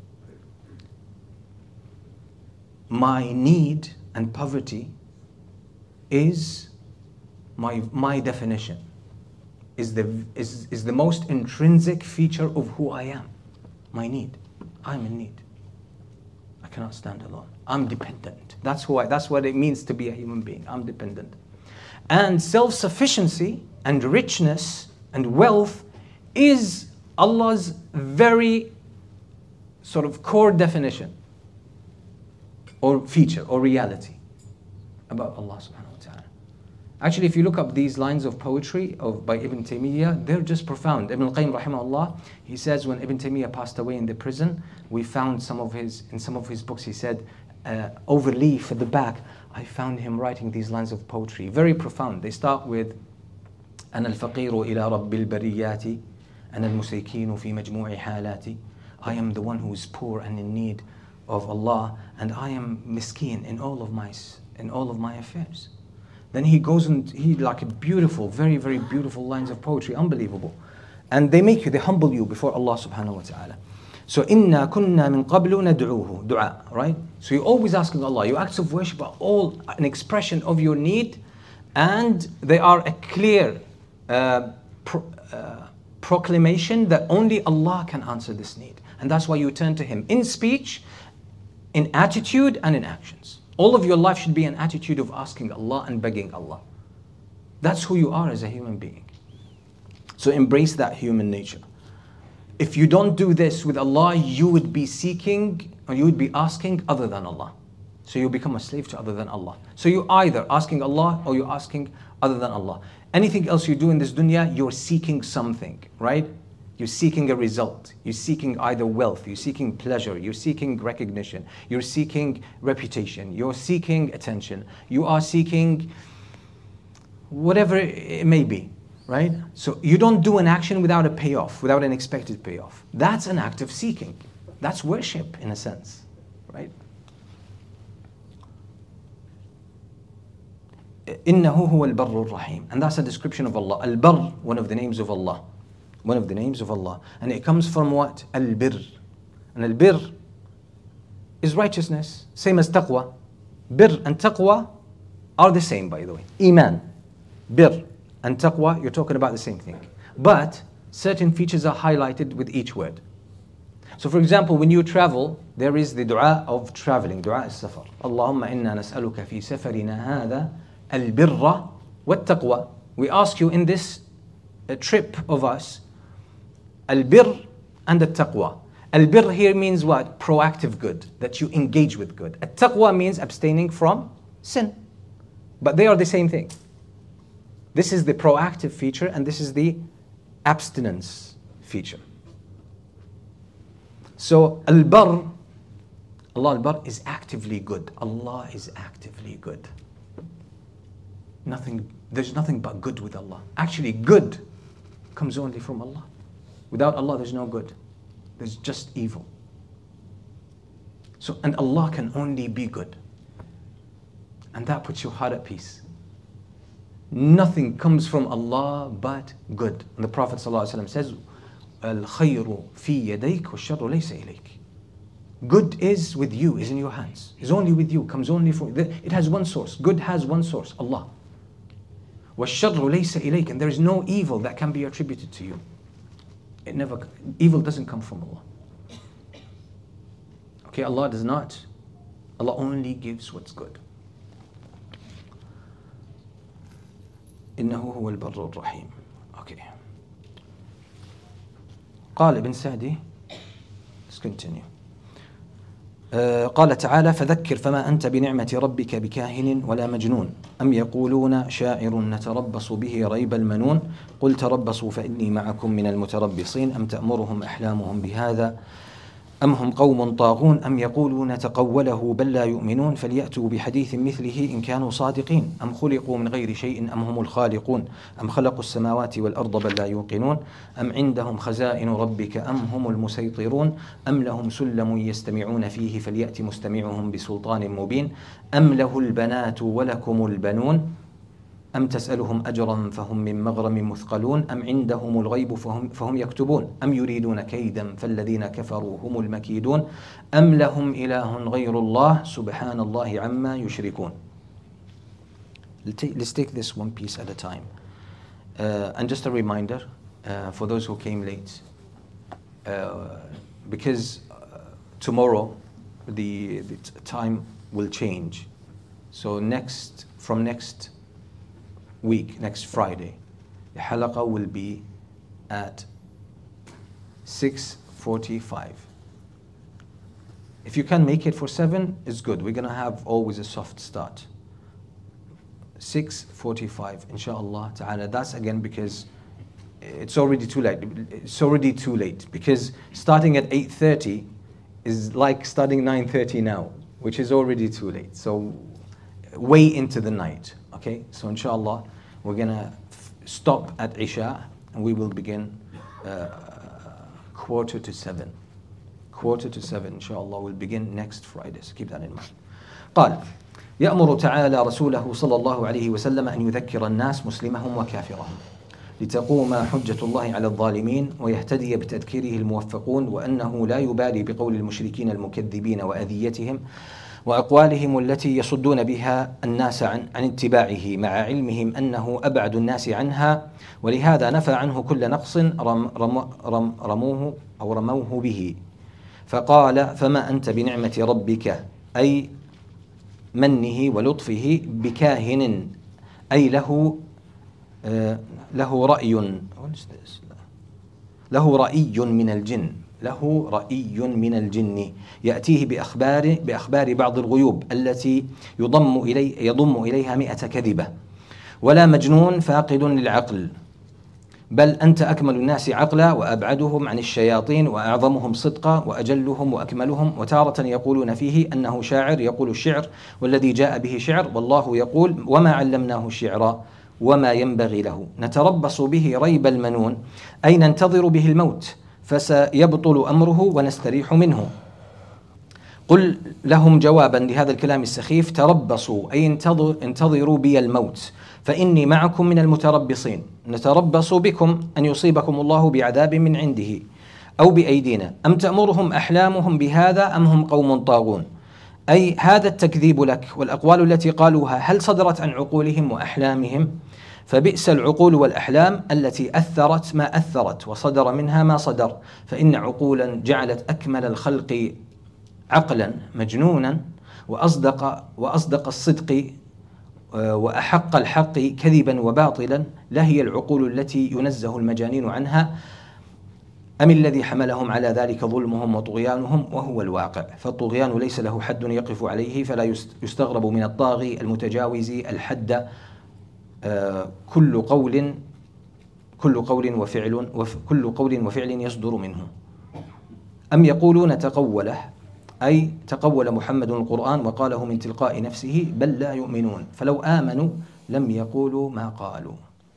My need and poverty is my my definition. Is the, is, is the most intrinsic feature of who I am. My need. I'm in need. I cannot stand alone. I'm dependent. That's who I, that's what it means to be a human being. I'm dependent. And self-sufficiency and richness and wealth is Allah's very sort of core definition or feature or reality about Allah subhanahu wa ta'ala. Actually, if you look up these lines of poetry of, by Ibn Taymiyyah, they're just profound. Ibn al-Qayyim rahimahullah, he says when Ibn Taymiyyah passed away in the prison, we found some of his, in some of his books, he said, uh, overleaf at the back, I found him writing these lines of poetry. Very profound. They start with, أنا الفقير إلى رب البريات أنا المسيكين في مجموع حالاتي. I am the one who is poor and in need of Allah, and I am miskeen in all of my, in all of my affairs. Then he goes and he like a beautiful, very, very beautiful lines of poetry, unbelievable. And they make you, they humble you before Allah subhanahu wa ta'ala. So, إِنَّا كُنَّا مِن قَبْلُ نَدْعُوهُ, dua, right? So you're always asking Allah. Your acts of worship are all an expression of your need, and they are a clear uh, pro, uh, proclamation that only Allah can answer this need. And that's why you turn to Him in speech, in attitude, and in actions. All of your life should be an attitude of asking Allah and begging Allah. That's who you are as a human being. So embrace that human nature. If you don't do this with Allah, you would be seeking or you would be asking other than Allah. So you become a slave to other than Allah. So you're either asking Allah or you're asking other than Allah. Anything else you do in this dunya, you're seeking something, right? You're seeking a result. You're seeking either wealth, you're seeking pleasure, you're seeking recognition, you're seeking reputation, you're seeking attention, you are seeking whatever it may be, right? So you don't do an action without a payoff, without an expected payoff. That's an act of seeking. That's worship in a sense, right? إِنَّهُ هُوَ الْبَرُّ الرَّحِيمُ. And that's a description of Allah. Al-Barr, one of the names of Allah. One of the names of Allah. And it comes from what? Al-Bir. And Al-Bir is righteousness. Same as taqwa. Bir and taqwa are the same, by the way. Iman. Bir and taqwa, you're talking about the same thing. But certain features are highlighted with each word. So for example, when you travel, there is the dua of traveling. Dua al-safar. Allahumma inna nas'aluka fi safarina hadha al-birra wat-taqwa. We ask you in this uh, trip of us, al-birr and al-taqwa. Al-birr here means what? Proactive good, that you engage with good. Al-taqwa means abstaining from sin. But they are the same thing. This is the proactive feature and this is the abstinence feature. So al-barr, Allah al-barr is actively good. Allah is actively good. Nothing, there's nothing but good with Allah. Actually, good comes only from Allah. Without Allah, there's no good. There's just evil. So, and Allah can only be good. And that puts your heart at peace. Nothing comes from Allah but good. And the Prophet ﷺ says, Al-khayru fi yadayk wa sharru laysa ilayk. Good is with you, is in your hands. Is only with you, comes only from, it has one source. Good has one source, Allah. Wa sharru laysa ilayk. And there is no evil that can be attributed to you. It never, evil doesn't come from Allah. Okay, Allah does not. Allah only gives what's good. إنه هو البر الرحيم. Okay. قال ابن سعدي. Let's continue. Uh, قال تعالى فذكر فما أنت بنعمة ربك بكاهن ولا مجنون أم يقولون شاعر نتربص به ريب المنون قل تربصوا فإني معكم من المتربصين أم تأمرهم أحلامهم بهذا أم هم قوم طاغون أم يقولون تقوله بل لا يؤمنون فليأتوا بحديث مثله إن كانوا صادقين أم خلقوا من غير شيء أم هم الخالقون أم خلقوا السماوات والأرض بل لا يوقنون أم عندهم خزائن ربك أم هم المسيطرون أم لهم سلم يستمعون فيه فليأت مستمعهم بسلطان مبين أم له البنات ولكم البنون أم تسألهم أجرا فهم من مغرم مثقلون أم عندهم الغيب فهم, فهم يكتبون أم يريدون كيدا فالذين كفروا هم المكيدون أم لهم إله غير الله سبحان الله عما يشركون. Let's take this one piece at a time. Uh, and just a reminder uh, for those who came late, uh, because uh, tomorrow the, the time will change. So next, from next week, next Friday, the halaqa will be at six forty-five. If you can make it for seven, it's good. We're going to have always a soft start. six forty-five, inshallah ta'ala. That's again because it's already too late. It's already too late because starting at eight thirty is like starting nine thirty now, which is already too late. So way into the night. Okay, so inshallah we're gonna f- stop at Isha and we will begin uh, quarter to seven. Quarter to seven, inshallah, we'll begin next Friday. So keep that in mind. قال يأمر تعالى رسوله صلى الله عليه وسلم أن يذكر الناس مسلمهم وكافرهم لتقوم حجة الله على الظالمين ويهتدي بتذكيره الموفقون وأنه لا يبالي بقول المشركين المكذبين وأذيتهم وأقوالهم التي يصدون بها الناس عن, عن اتباعه مع علمهم أنه أبعد الناس عنها ولهذا نفى عنه كل نقص رم رم رم رموه أو رموه به فقال فما أنت بنعمة ربك أي منه ولطفه بكاهن أي له آه له رأي له رأي من الجن له رأي من الجن يأتيه بأخبار بأخبار بعض الغيوب التي يضم إلي يضم إليها مئة كذبة ولا مجنون فاقد للعقل بل أنت أكمل الناس عقلا وأبعدهم عن الشياطين وأعظمهم صدقا وأجلهم وأكملهم وتارة يقولون فيه أنه شاعر يقول الشعر والذي جاء به شعر والله يقول وما علمناه الشعر وما ينبغي له نتربص به ريب المنون أي ننتظر به الموت فسيبطل أمره ونستريح منه قل لهم جوابا لهذا الكلام السخيف تربصوا أي انتظروا بي الموت فإني معكم من المتربصين نتربص بكم أن يصيبكم الله بعذاب من عنده أو بأيدينا أم تأمرهم أحلامهم بهذا أم هم قوم طاغون أي هذا التكذيب لك والأقوال التي قالوها هل صدرت عن عقولهم وأحلامهم فبئس العقول والأحلام التي أثرت ما أثرت وصدر منها ما صدر فإن عقولا جعلت أكمل الخلق عقلا مجنونا وأصدق وأصدق الصدق وأحق الحق كذبا وباطلا لهي العقول التي ينزه المجانين عنها أم الذي حملهم على ذلك ظلمهم وطغيانهم وهو الواقع فالطغيان ليس له حد يقف عليه فلا يستغرب من الطاغي المتجاوز الحد كل قول كل قول وفعل وكل قول وفعل يصدر منه أم يقولون تقوله أي تقول محمد القرآن وقاله من تلقاء نفسه بل لا يؤمنون فلو آمنوا لم يقولوا ما قالوا.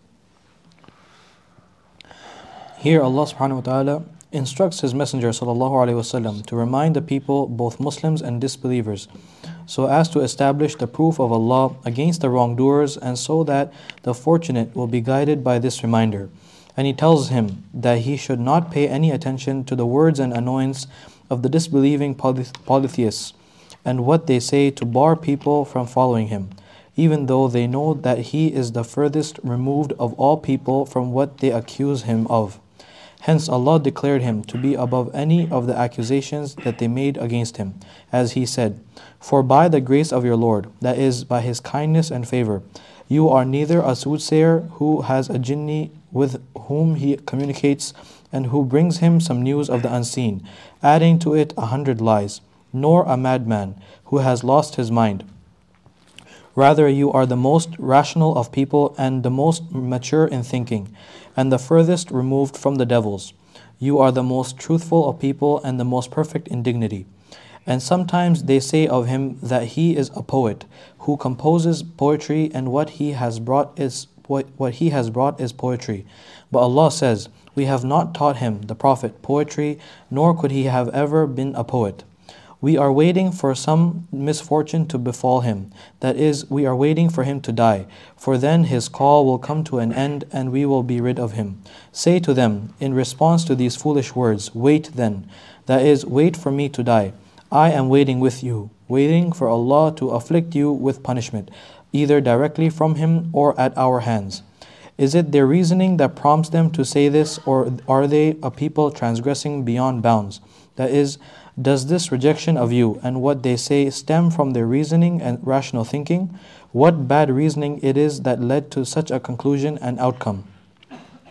Here Allah subhanahu wa ta'ala instructs His Messenger sallallahu alaihi wasallam to remind the people, both Muslims and disbelievers, so as to establish the proof of Allah against the wrongdoers and so that the fortunate will be guided by this reminder. And He tells him that he should not pay any attention to the words and annoyance of the disbelieving polytheists and what they say to bar people from following him, even though they know that he is the furthest removed of all people from what they accuse him of. Hence Allah declared him to be above any of the accusations that they made against him, as He said, "For by the grace of your Lord, that is, by His kindness and favor, you are neither a soothsayer who has a jinni with whom he communicates and who brings him some news of the unseen, adding to it a hundred lies, nor a madman who has lost his mind. Rather, you are the most rational of people and the most mature in thinking, and the furthest removed from the devils. You are the most truthful of people and the most perfect in dignity." And sometimes they say of him that he is a poet who composes poetry, and what he has brought is what he has brought is poetry. But Allah says, "We have not taught him, the Prophet, poetry, nor could he have ever been a poet. We are waiting for some misfortune to befall him. That is, we are waiting for him to die, for then his call will come to an end and we will be rid of him. Say to them, in response to these foolish words, wait then. That is, wait for me to die. I am waiting with you, waiting for Allah to afflict you with punishment, either directly from Him or at our hands. Is it their reasoning that prompts them to say this, or are they a people transgressing beyond bounds? That is, does this rejection of you and what they say stem from their reasoning and rational thinking? What bad reasoning it is that led to such a conclusion and outcome.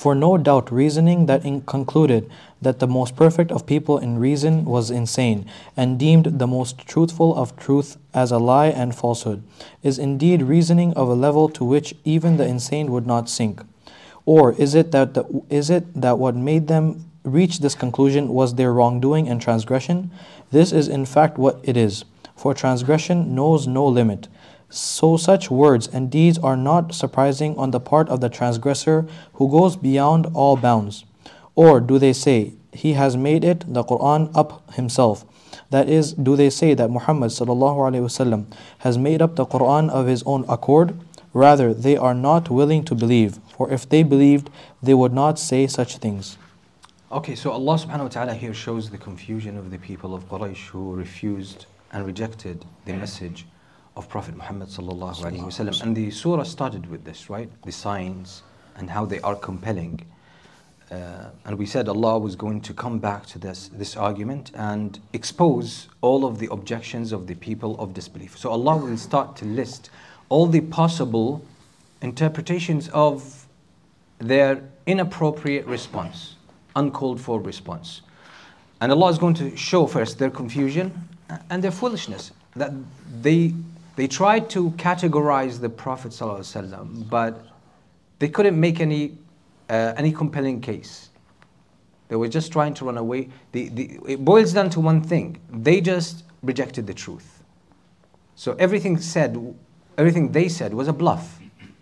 For no doubt reasoning that in concluded that the most perfect of people in reason was insane, and deemed the most truthful of truth as a lie and falsehood, is indeed reasoning of a level to which even the insane would not sink. Or is it that the, is it that what made them reach this conclusion was their wrongdoing and transgression? This is in fact what it is, for transgression knows no limit. So such words and deeds are not surprising on the part of the transgressor who goes beyond all bounds. Or do they say, he has made it, the Quran, up himself? That is, do they say that Muhammad sallallahu alaihi wasallam has made up the Quran of his own accord? Rather, they are not willing to believe, for if they believed, they would not say such things. Okay, so Allah subhanahu wa ta'ala here shows the confusion of the people of Quraysh who refused and rejected the message of Prophet Muhammad sallallahu alaihi wasallam. And the surah started with this, right? The signs and how they are compelling. Uh, and we said Allah was going to come back to this, this argument and expose all of the objections of the people of disbelief. So Allah will start to list all the possible interpretations of their inappropriate response, uncalled for response. And Allah is going to show first their confusion and their foolishness, that they they tried to categorize the Prophet ﷺ, but they couldn't make any uh, any compelling case. They were just trying to run away. The, the, it boils down to one thing: they just rejected the truth. So everything said, everything they said was a bluff.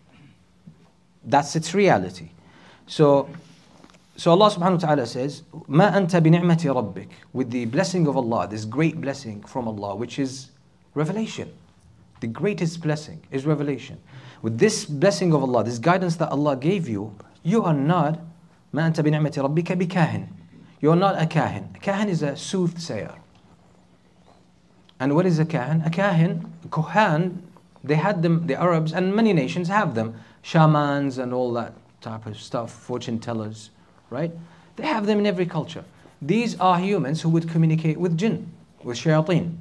That's its reality. So, so Allah subhanahu wa ta'ala says, "Ma anta bi ni'mati rabbik," with the blessing of Allah, this great blessing from Allah, which is revelation. The greatest blessing is revelation. With this blessing of Allah, this guidance that Allah gave you, you are not "Ma anta bi ni'mati rabbika bi kahin." You are not a kahin. A kahin is a soothsayer. And what is a kahin? A kahin, kohan, they had them, the Arabs and many nations have them. Shamans and all that type of stuff, fortune tellers, right? They have them in every culture. These are humans who would communicate with jinn, with shayateen.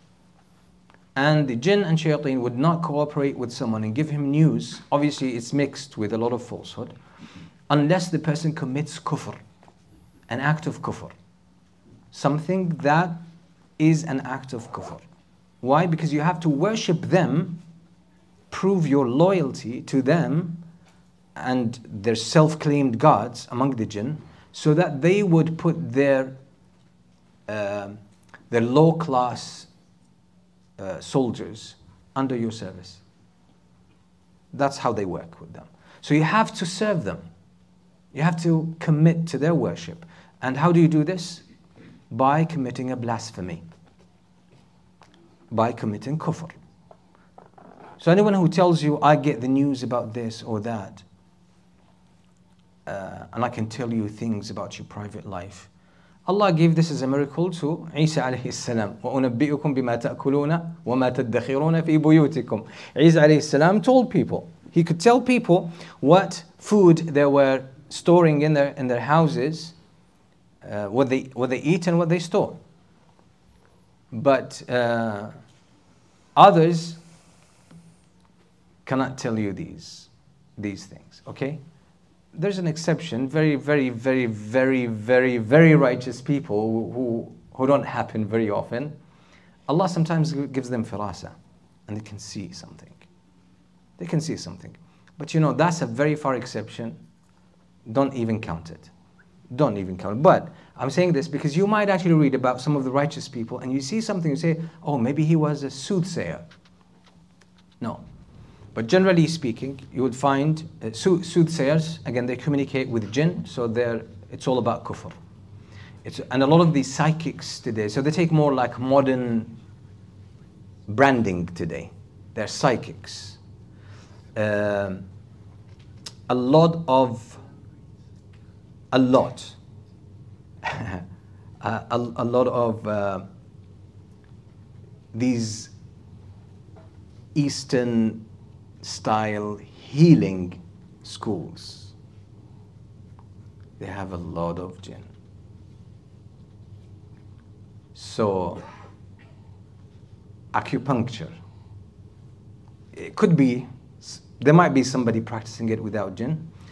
And the jinn and shayateen would not cooperate with someone and give him news. Obviously, it's mixed with a lot of falsehood, unless the person commits kufr, an act of kufr. Something that is an act of kufr. Why? Because you have to worship them, prove your loyalty to them and their self-claimed gods among the jinn, so that they would put their uh, their low-class uh, soldiers under your service. That's how they work with them. So you have to serve them. You have to commit to their worship. And how do you do this? By committing a blasphemy. By committing kufr. So anyone who tells you, I get the news about this or that, uh, and I can tell you things about your private life. Allah gave this as a miracle to Isa alayhi salam. وَأُنَبِّئُكُمْ بِمَا تَأْكُلُونَ وَمَا تَدَّخِرُونَ فِي بُيُوتِكُمْ. Isa alayhi salam told people, he could tell people what food they were storing in their, in their houses, uh, what, they, what they eat and what they store. But uh, others cannot tell you these, these things, okay? There's an exception, very, very, very, very, very, very righteous people who, who don't happen very often. Allah sometimes gives them firasa, and they can see something. They can see something. But you know, that's a very far exception. Don't even count it. Don't even count it. But I'm saying this because you might actually read about some of the righteous people and you see something, you say, oh, maybe he was a soothsayer. No. But generally speaking, you would find uh, sooth- soothsayers, again, they communicate with jinn, so they're, it's all about kufr. It's, and a lot of these psychics today, so they take more like modern branding today. They're psychics. Um, a lot of, a lot, a, a, a lot of uh, these Eastern style healing schools, they have a lot of jinn. So acupuncture, it could be, there might be somebody practicing it without jinn,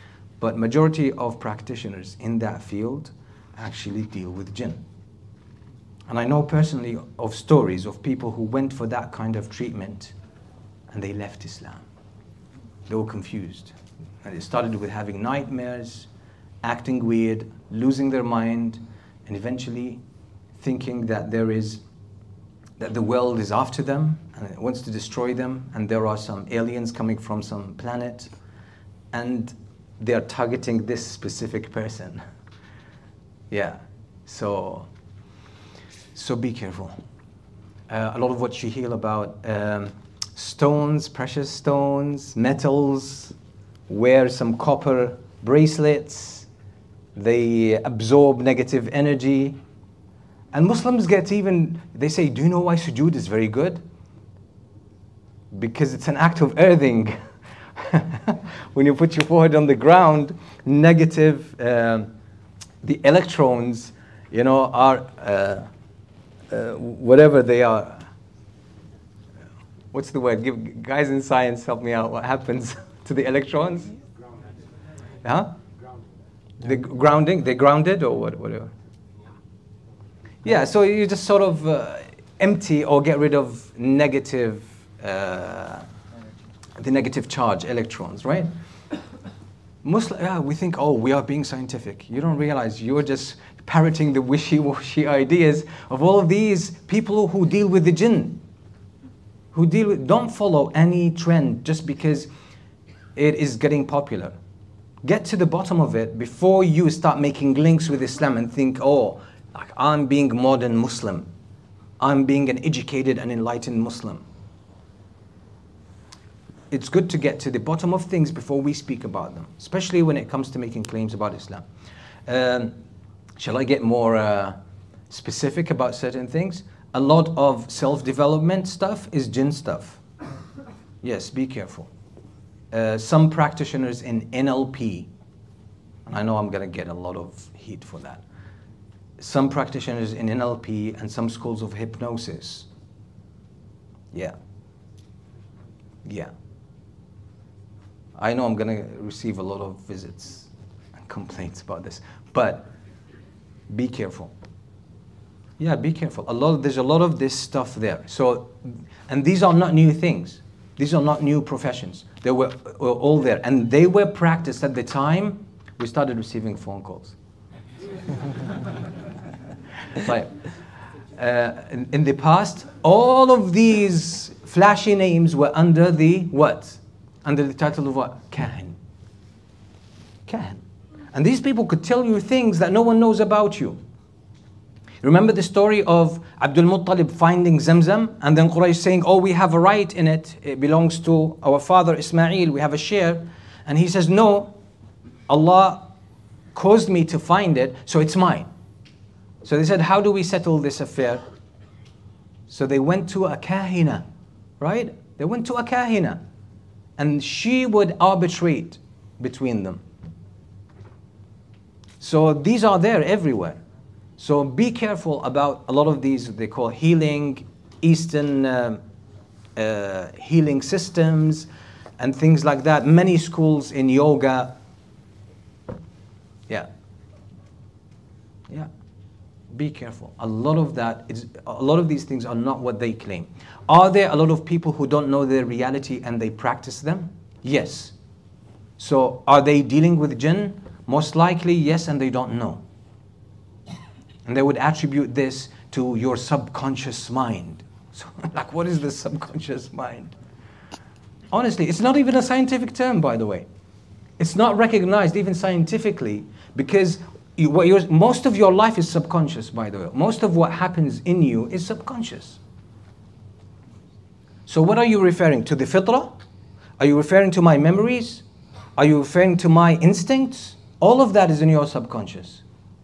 But majority of practitioners in that field actually deal with jinn. And I know personally of stories of people who went for that kind of treatment and they left Islam. They were confused. And it started with having nightmares, acting weird, losing their mind, and eventually thinking that there is, that the world is after them and it wants to destroy them, and there are some aliens coming from some planet, and they are targeting this specific person. Yeah, so, so be careful. Uh, a lot of what you hear about um, stones, precious stones, metals, wear some copper bracelets, they absorb negative energy. And Muslims get even, they say, do you know why sujood is very good? Because it's an act of earthing. When you put your forehead on the ground, negative, uh, the electrons, you know, are, uh, uh, whatever they are. What's the word? Give, guys in science, help me out. What happens to the electrons? Huh? The grounding, they're grounded or what, whatever. Yeah, so you just sort of uh, empty or get rid of negative, uh, the negative charge electrons, right? Muslim, yeah, we think, oh, we are being scientific. You don't realize you're just parroting the wishy-washy ideas of all of these people who deal with the jinn. Who deal with, don't follow any trend just because it is getting popular. Get to the bottom of it before you start making links with Islam and think, oh, like I'm being modern Muslim. I'm being an educated and enlightened Muslim. It's good to get to the bottom of things before we speak about them, especially when it comes to making claims about Islam. Um, shall I get more uh, specific about certain things? A lot of self-development stuff is jinn stuff. Yes, be careful. Uh, some practitioners in N L P, and I know I'm going to get a lot of heat for that. Some practitioners in N L P and some schools of hypnosis. Yeah. Yeah. I know I'm going to receive a lot of visits and complaints about this, but be careful. Yeah, be careful. A lot of, there's a lot of this stuff there. So, and these are not new things. These are not new professions. They were, were all there, and they were practiced at the time we started receiving phone calls. Right. Uh, in, in the past, all of these flashy names were under the what? Under the title of what? Kahin. Kahin. And these people could tell you things that no one knows about you. Remember the story of Abdul Muttalib finding Zamzam and then Quraysh saying, oh, we have a right in it. It belongs to our father Ismail. We have a share. And he says, no, Allah caused me to find it, so it's mine. So they said, how do we settle this affair? So they went to a kahina, right? They went to a kahina. And she would arbitrate between them. So these are there everywhere. So be careful about a lot of these, they call healing, Eastern uh, uh, healing systems and things like that. Many schools in yoga. Yeah. Yeah. Be careful. A lot of that is, a lot of these things are not what they claim. Are there a lot of people who don't know their reality and they practice them? Yes. So are they dealing with jinn? Most likely yes, and they don't know. And they would attribute this to your subconscious mind. So, like, what is the subconscious mind? Honestly, it's not even a scientific term, by the way. It's not recognized even scientifically, because you, what you're, most of your life is subconscious, by the way. Most of what happens in you is subconscious. So what are you referring to? The fitrah? Are you referring to my memories? Are you referring to my instincts? All of that is in your subconscious.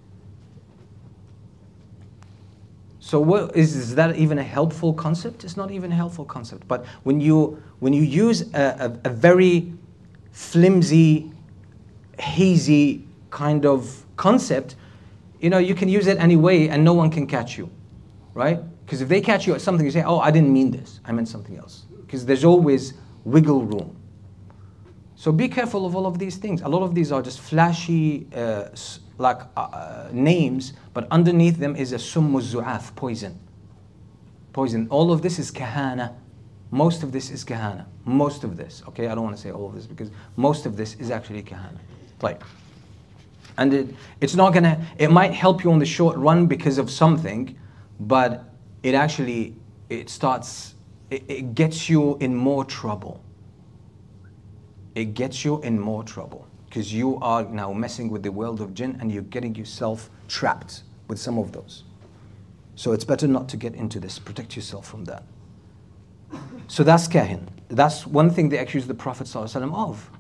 So what, is, is that even a helpful concept? It's not even a helpful concept. But when you, when you use a, a, a very flimsy, hazy kind of concept, you know, you can use it anyway and no one can catch you, right? Because if they catch you at something, you say, oh, I didn't mean this. I meant something else. Because there's always wiggle room. So be careful of all of these things. A lot of these are just flashy uh, s- like uh, names, but underneath them is a summu zu'af, poison. Poison. All of this is kahana. Most of this is kahana. Most of this. Okay, I don't want to say all of this because most of this is actually kahana. Right. And it, it's not gonna, it might help you on the short run because of something, but it actually, it starts, it, it gets you in more trouble. It gets you in more trouble because you are now messing with the world of jinn and you're getting yourself trapped with some of those. So it's better not to get into this. Protect yourself from that. So that's kahin. That's one thing they accuse the Prophet ﷺ of.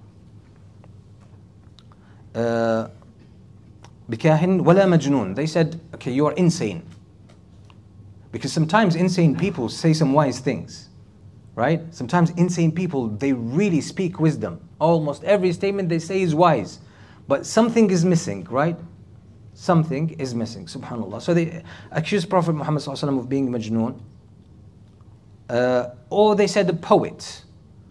Uh, بِكَاهِن وَلَا مَجْنُونَ. They said, okay, you are insane. Because sometimes insane people say some wise things. Right? Sometimes insane people, they really speak wisdom. Almost every statement they say is wise. But something is missing, right? Something is missing, subhanAllah. So they accuse Prophet Muhammad ﷺ of being majnoon. Uh, or they said a poet.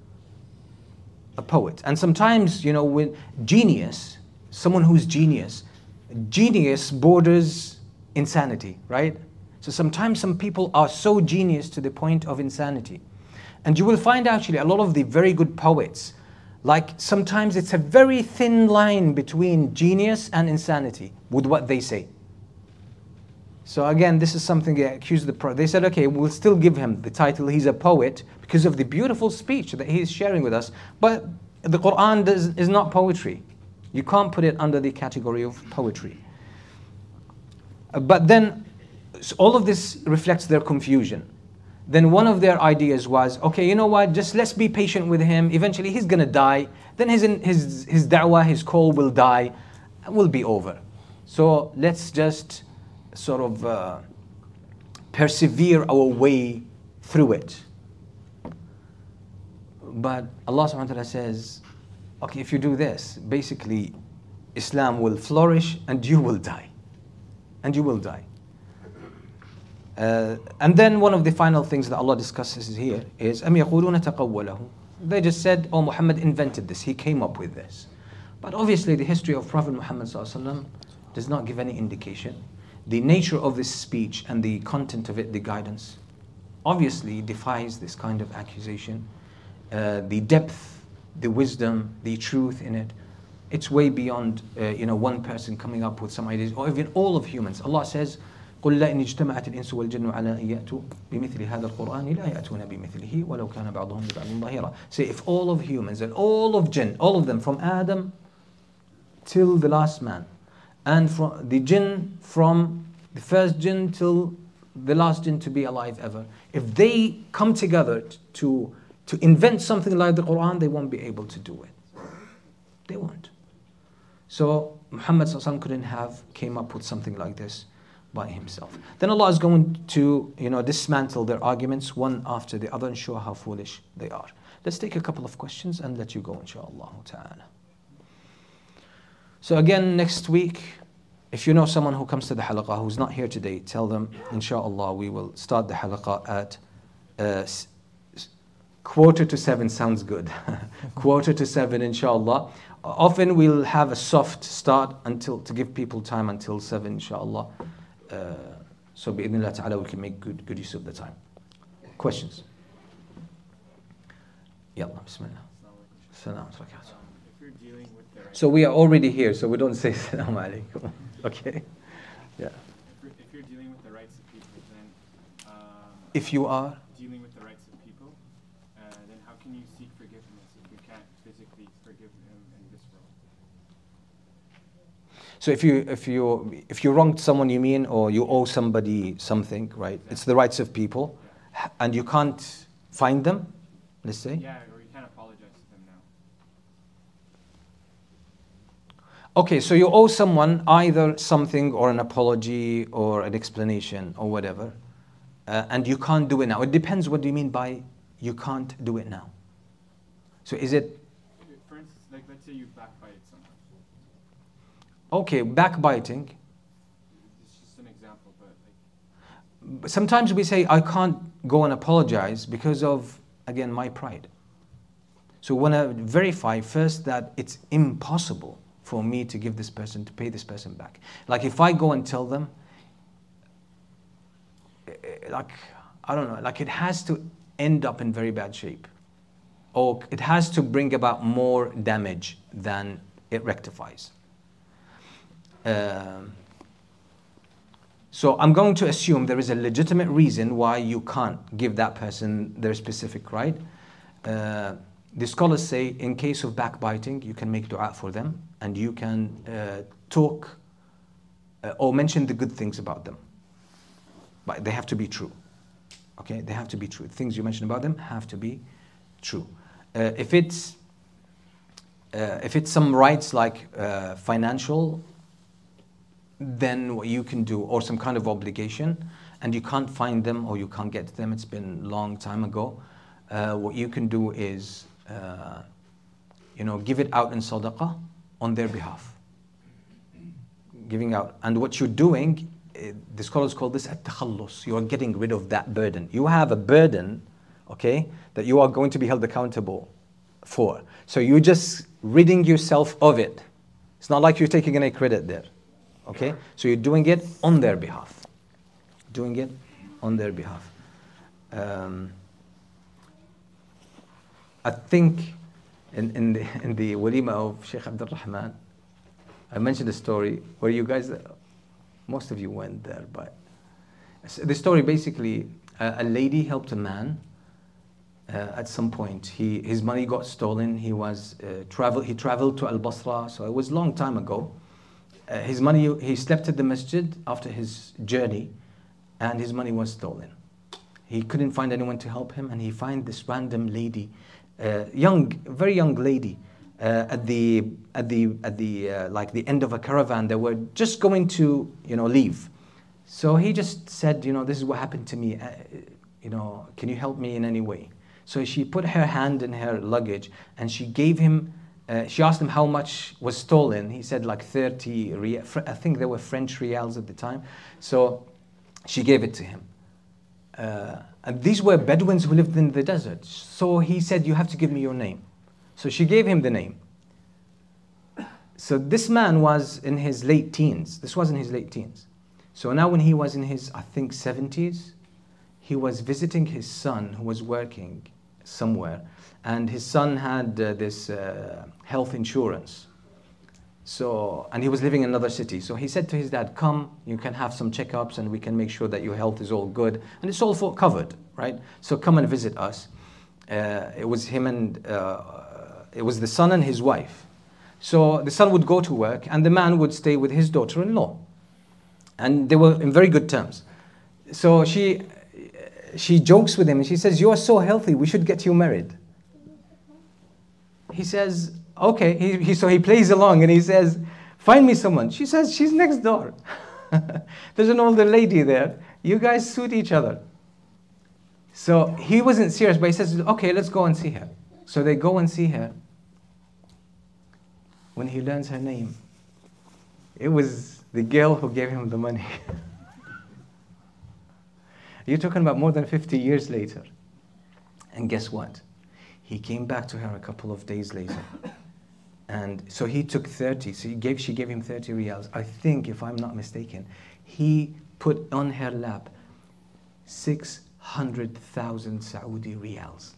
A poet. And sometimes, you know, with genius, someone who's genius, genius borders insanity, right? So sometimes some people are so genius to the point of insanity. And you will find actually a lot of the very good poets, like sometimes it's a very thin line between genius and insanity with what they say. So again, this is something they accused the Prophet. They said, okay, we'll still give him the title, he's a poet, because of the beautiful speech that he's sharing with us. But the Quran does, is not poetry. You can't put it under the category of poetry. Uh, But then, so all of this reflects their confusion. Then one of their ideas was, okay, you know what, just let's be patient with him. Eventually he's going to die. Then his, his, his da'wah, his call will die, and will be over. So let's just sort of uh, persevere our way through it. But Allah subhanahu wa ta'ala says, okay, if you do this, basically Islam will flourish and you will die. And you will die. Uh, and then one of the final things that Allah discusses here is أَمْ يَقُولُونَ تَقَوَّلَهُ. They just said, oh, Muhammad invented this, he came up with this. But obviously the history of Prophet Muhammad ﷺ does not give any indication. The nature of this speech and the content of it, the guidance, obviously defies this kind of accusation. Uh, the depth, the wisdom, the truth in it, it's way beyond uh, you know, one person coming up with some ideas, or even all of humans. Allah says, قل لا إن اجتمعت الإنس والجن على أن يأتوا بمثل هذا القرآن لا يأتون بمثله ولو كان بعضهم لبعض ظهيرا. Say, if all of humans and all of jinn, all of them from Adam till the last man, and from the jinn from the first jinn till the last jinn to be alive ever, if they come together to to invent something like the Quran, they won't be able to do it. They won't. So Muhammad ﷺ couldn't have came up with something like this by himself. Then Allah is going to, you know, dismantle their arguments one after the other and show how foolish they are. Let's take a couple of questions and let you go, inshallah ta'ala. So again, next week, if you know someone who comes to the halaqah who's not here today, tell them, inshallah, we will start the halaqah at uh, s- s- quarter to seven. Sounds good. Quarter to seven, inshallah. Often we'll have a soft start until to give people time until seven, inshallah. Uh, so bi'idhnillah ta'ala we can make good, good use of the time. Questions? Yalla, bismillah. Salam wa barakatuh. If you're dealing with the right, So we are already here, so we don't say salam alaikum. Okay? Yeah. if you're, if you're dealing with the rights of people, then um, If you are, dealing with the rights of people, uh, then how can you seek forgiveness if you can't physically forgive them in this world? so if you if you if you wronged someone, you mean, or you owe somebody something, right? It's the rights of people, and you can't find them, let's say. Yeah, or you can't apologize to them now. Okay, so you owe someone either something or an apology or an explanation or whatever, uh, and you can't do it now. It depends what do you mean by you can't do it now. So is it, For instance, like let's say you backbited someone. okay, backbiting? It's just an example, but like Sometimes we say, I can't go and apologize because of, again, my pride. So we want to verify first that it's impossible for me to give this person, to pay this person back. Like if I go and tell them, like, I don't know, like it has to end up in very bad shape. Or it has to bring about more damage than it rectifies. Um, so I'm going to assume there is a legitimate reason why you can't give that person their specific right. Uh, the scholars say in case of backbiting, you can make dua for them and you can uh, talk uh, or mention the good things about them. But they have to be true. Okay, they have to be true. Things you mention about them have to be true. Uh, if it's uh, if it's some rights like uh, financial, then what you can do, or some kind of obligation, and you can't find them or you can't get to them, it's been a long time ago, uh, what you can do is, uh, you know, give it out in sadaqah on their behalf. Giving out. And what you're doing, uh, the scholars call this at-takhallus. You are getting rid of that burden. You have a burden, okay, that you are going to be held accountable for. So you're just ridding yourself of it. It's not like you're taking any credit there. Okay? So you're doing it on their behalf. Doing it on their behalf. Um, I think in, in, the, in the walima of Sheikh Abdul Rahman, I mentioned a story where you guys, most of you went there, but the story basically, a, a lady helped a man uh, at some point. He, his money got stolen. He was uh, travel. He traveled to Al Basra, so it was a long time ago. Uh, his money, he slept at the masjid after his journey, and his money was stolen. He couldn't find anyone to help him, and he found this random lady, uh, young, very young lady, uh, at the at the at the uh, like the end of a caravan. They were just going to, you know, leave. So he just said, you know, this is what happened to me. Uh, you know, can you help me in any way? So she put her hand in her luggage, and she gave him. Uh, she asked him how much was stolen. He said like thirty real. I think they were French reals at the time. So she gave it to him. Uh, and these were Bedouins who lived in the desert. So he said, you have to give me your name. So she gave him the name. So this man was in his late teens. This was in his late teens. So now when he was in his, I think, seventies, he was visiting his son who was working somewhere. And his son had uh, this uh, health insurance. So, and he was living in another city. So he said to his dad, come, you can have some checkups and we can make sure that your health is all good. And it's all for covered, right? So come and visit us. Uh, it was him and, uh, it was the son and his wife. So the son would go to work and the man would stay with his daughter-in-law. And they were in very good terms. So she, she jokes with him and she says, you are so healthy, we should get you married. He says, okay. He, he, so he plays along and he says, find me someone. She says, she's next door. There's an older lady there. You guys suit each other. So he wasn't serious, but he says, okay, let's go and see her. So they go and see her. When he learns her name, it was the girl who gave him the money. You're talking about more than fifty years later. And guess what? He came back to her a couple of days later. And so he took thirty. So he gave, she gave him thirty riyals. I think, if I'm not mistaken, he put on her lap six hundred thousand Saudi riyals.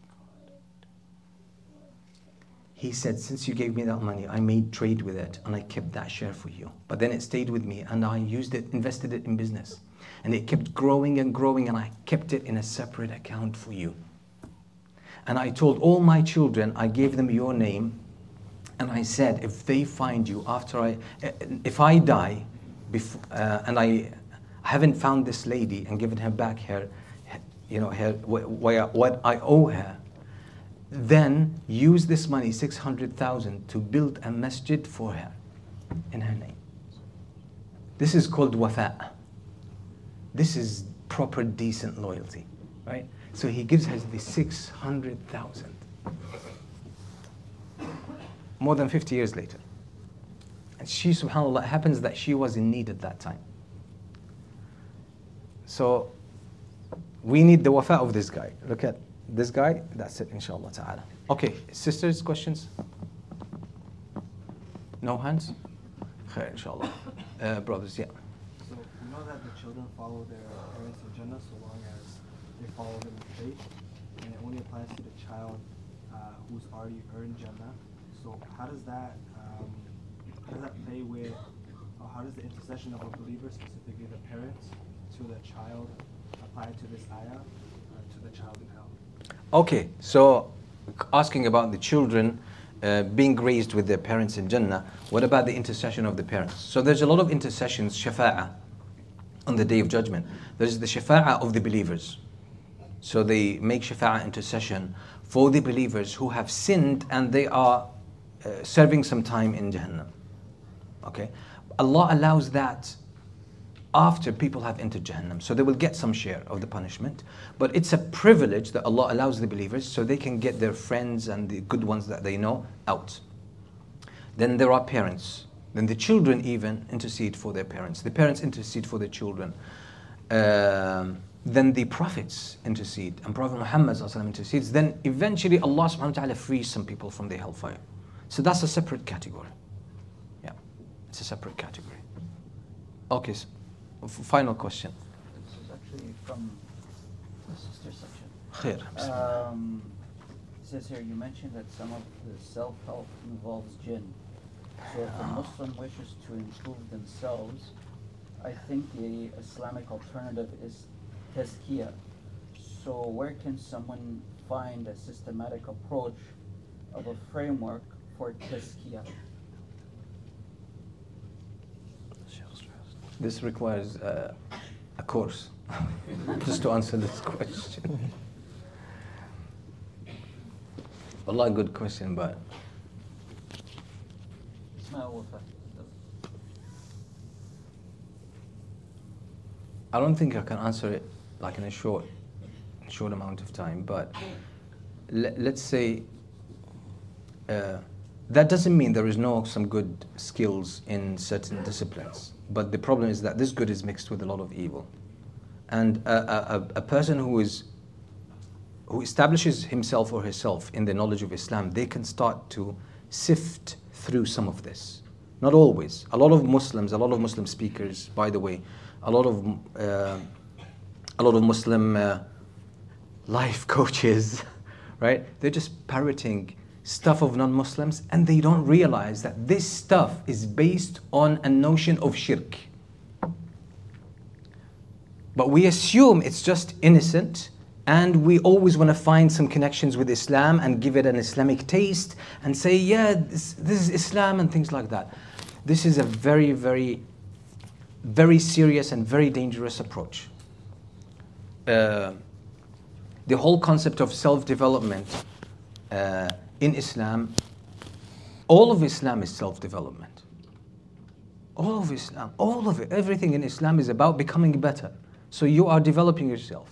He said, since you gave me that money, I made trade with it and I kept that share for you. But then it stayed with me and I used it, invested it in business. And it kept growing and growing and I kept it in a separate account for you. And I told all my children, I gave them your name, and I said, if they find you after I, if I die, before, uh, and I haven't found this lady and given her back her, you know, her, what, what I owe her, then use this money, six hundred thousand, to build a masjid for her in her name. This is called wafa. This is proper, decent loyalty, right? So he gives her the six hundred thousand. More than fifty years later. And she, subhanAllah, it happens that she was in need at that time. So we need the wafa of this guy. Look at This guy, that's it, inshallah ta'ala. Okay, sisters, questions? No hands? Khair, inshallah. Uh, brothers, yeah. So we know that the children follow their parents in Jannah so long as they follow them in faith, and it only applies to the child uh, who's already earned Jannah. So how does that um, how does that play with, or how does the intercession of a believer, specifically the parents, to the child apply to this ayah, uh, to the child in hell? Okay, so asking about the children uh, being raised with their parents in Jannah, what about the intercession of the parents? So there's a lot of intercessions, shafa'ah, on the Day of Judgment. There's the shafa'ah of the believers. So they make shafa'ah intercession for the believers who have sinned and they are uh, serving some time in Jahannam. Okay, Allah allows that after people have entered Jahannam. So they will get some share of the punishment. But it's a privilege that Allah allows the believers so they can get their friends and the good ones that they know out. Then there are parents. Then the children even intercede for their parents. The parents intercede for their children. Um, then the prophets intercede. And Prophet Muhammad intercedes. Then eventually Allah subhanahu wa ta'ala frees some people from the hellfire. So that's a separate category. Yeah, it's a separate category. Okay. So final question. This is actually from the sister section. Khair. Um, it says here, you mentioned that some of the self-help involves jinn. So if a Muslim wishes to improve themselves, I think the Islamic alternative is tazkiyah. So where can someone find a systematic approach of a framework for tazkiyah? This requires uh, a course just to answer this question. Wallah, good question, but I don't think I can answer it like in a short, short amount of time. But le- let's say uh, that doesn't mean there is no some good skills in certain disciplines. But the problem is that this good is mixed with a lot of evil. And a, a, a person who is who establishes himself or herself in the knowledge of Islam, they can start to sift through some of this. Not always. A lot of Muslims, a lot of Muslim speakers, by the way, a lot of uh, a lot of Muslim uh, life coaches, right? They're just parroting stuff of non-Muslims, and they don't realize that this stuff is based on a notion of shirk. But we assume it's just innocent, and we always want to find some connections with Islam and give it an Islamic taste and say, yeah, this, this is Islam and things like that. This is a very, very, very serious and very dangerous approach. Uh, the whole concept of self-development uh, in Islam, all of Islam is self-development. All of Islam, all of it, everything in Islam is about becoming better. So you are developing yourself.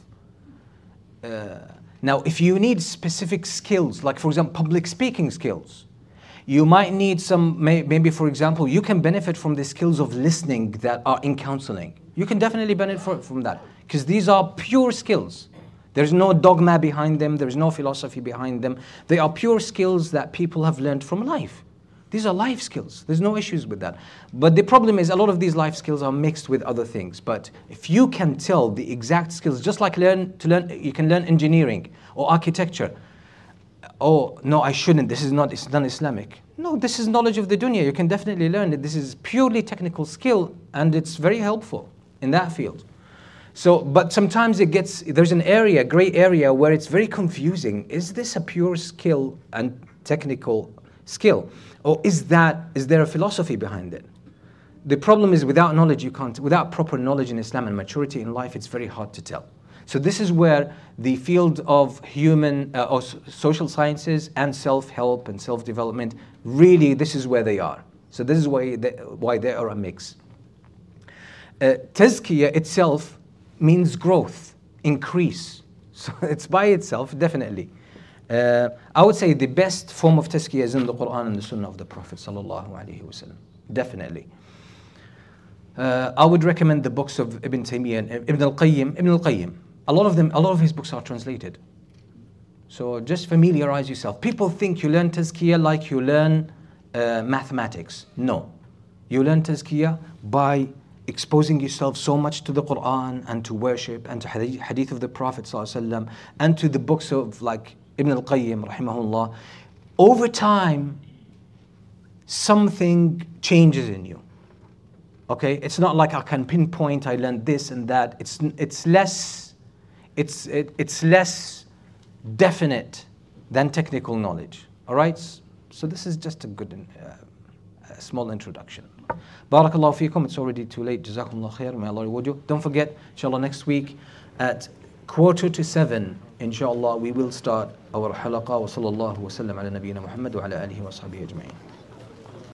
Uh, now, if you need specific skills, like for example, public speaking skills, you might need some, may, maybe for example, you can benefit from the skills of listening that are in counseling. You can definitely benefit from, from that, because these are pure skills. There's no dogma behind them, there's no philosophy behind them. They are pure skills that people have learned from life. These are life skills, there's no issues with that. But the problem is a lot of these life skills are mixed with other things. But if you can tell the exact skills, just like learn to learn, you can learn engineering or architecture. Oh, no, I shouldn't, this is not it's non-Islamic. No, this is knowledge of the dunya, you can definitely learn it. This is purely technical skill, and it's very helpful in that field. So, but sometimes it gets, there's an area, gray area, where it's very confusing. Is this a pure skill and technical skill? Or is that, is there a philosophy behind it? The problem is without knowledge, you can't, without proper knowledge in Islam and maturity in life, it's very hard to tell. So this is where the field of human, uh, or social sciences and self-help and self-development, really this is where they are. So this is why they, why they are a mix. Uh, Tazkiyah itself means growth, increase. So it's by itself, definitely. Uh, I would say the best form of tazkiyah is in the Quran and the Sunnah of the Prophet sallallahu alaihi wasallam. Definitely. Uh, I would recommend the books of Ibn Taymiyyah and Ibn al-Qayyim. Ibn al-Qayyim. A lot of them, a lot of his books are translated. So just familiarize yourself. People think you learn tazkiyah like you learn uh, mathematics. No. You learn tazkiyah by exposing yourself so much to the Quran and to worship and to hadith of the Prophet ﷺ and to the books of like Ibn al-Qayyim rahimahullah. Over time, something changes in you. Okay, it's not like I can pinpoint, I learned this and that. It's it's less, it's it, it's less definite than technical knowledge. All right, so this is just a good, uh, a small introduction. Barakallahu feekum. It's already too late. Jazakumullah khair. May Allah reward you. Don't forget, inshallah, next week at quarter to seven, inshallah, we will start our halaqa. Wa sallallahu wa sallam ala nabiyyina Muhammad wa ala alihi wa sahbihi ajma'in.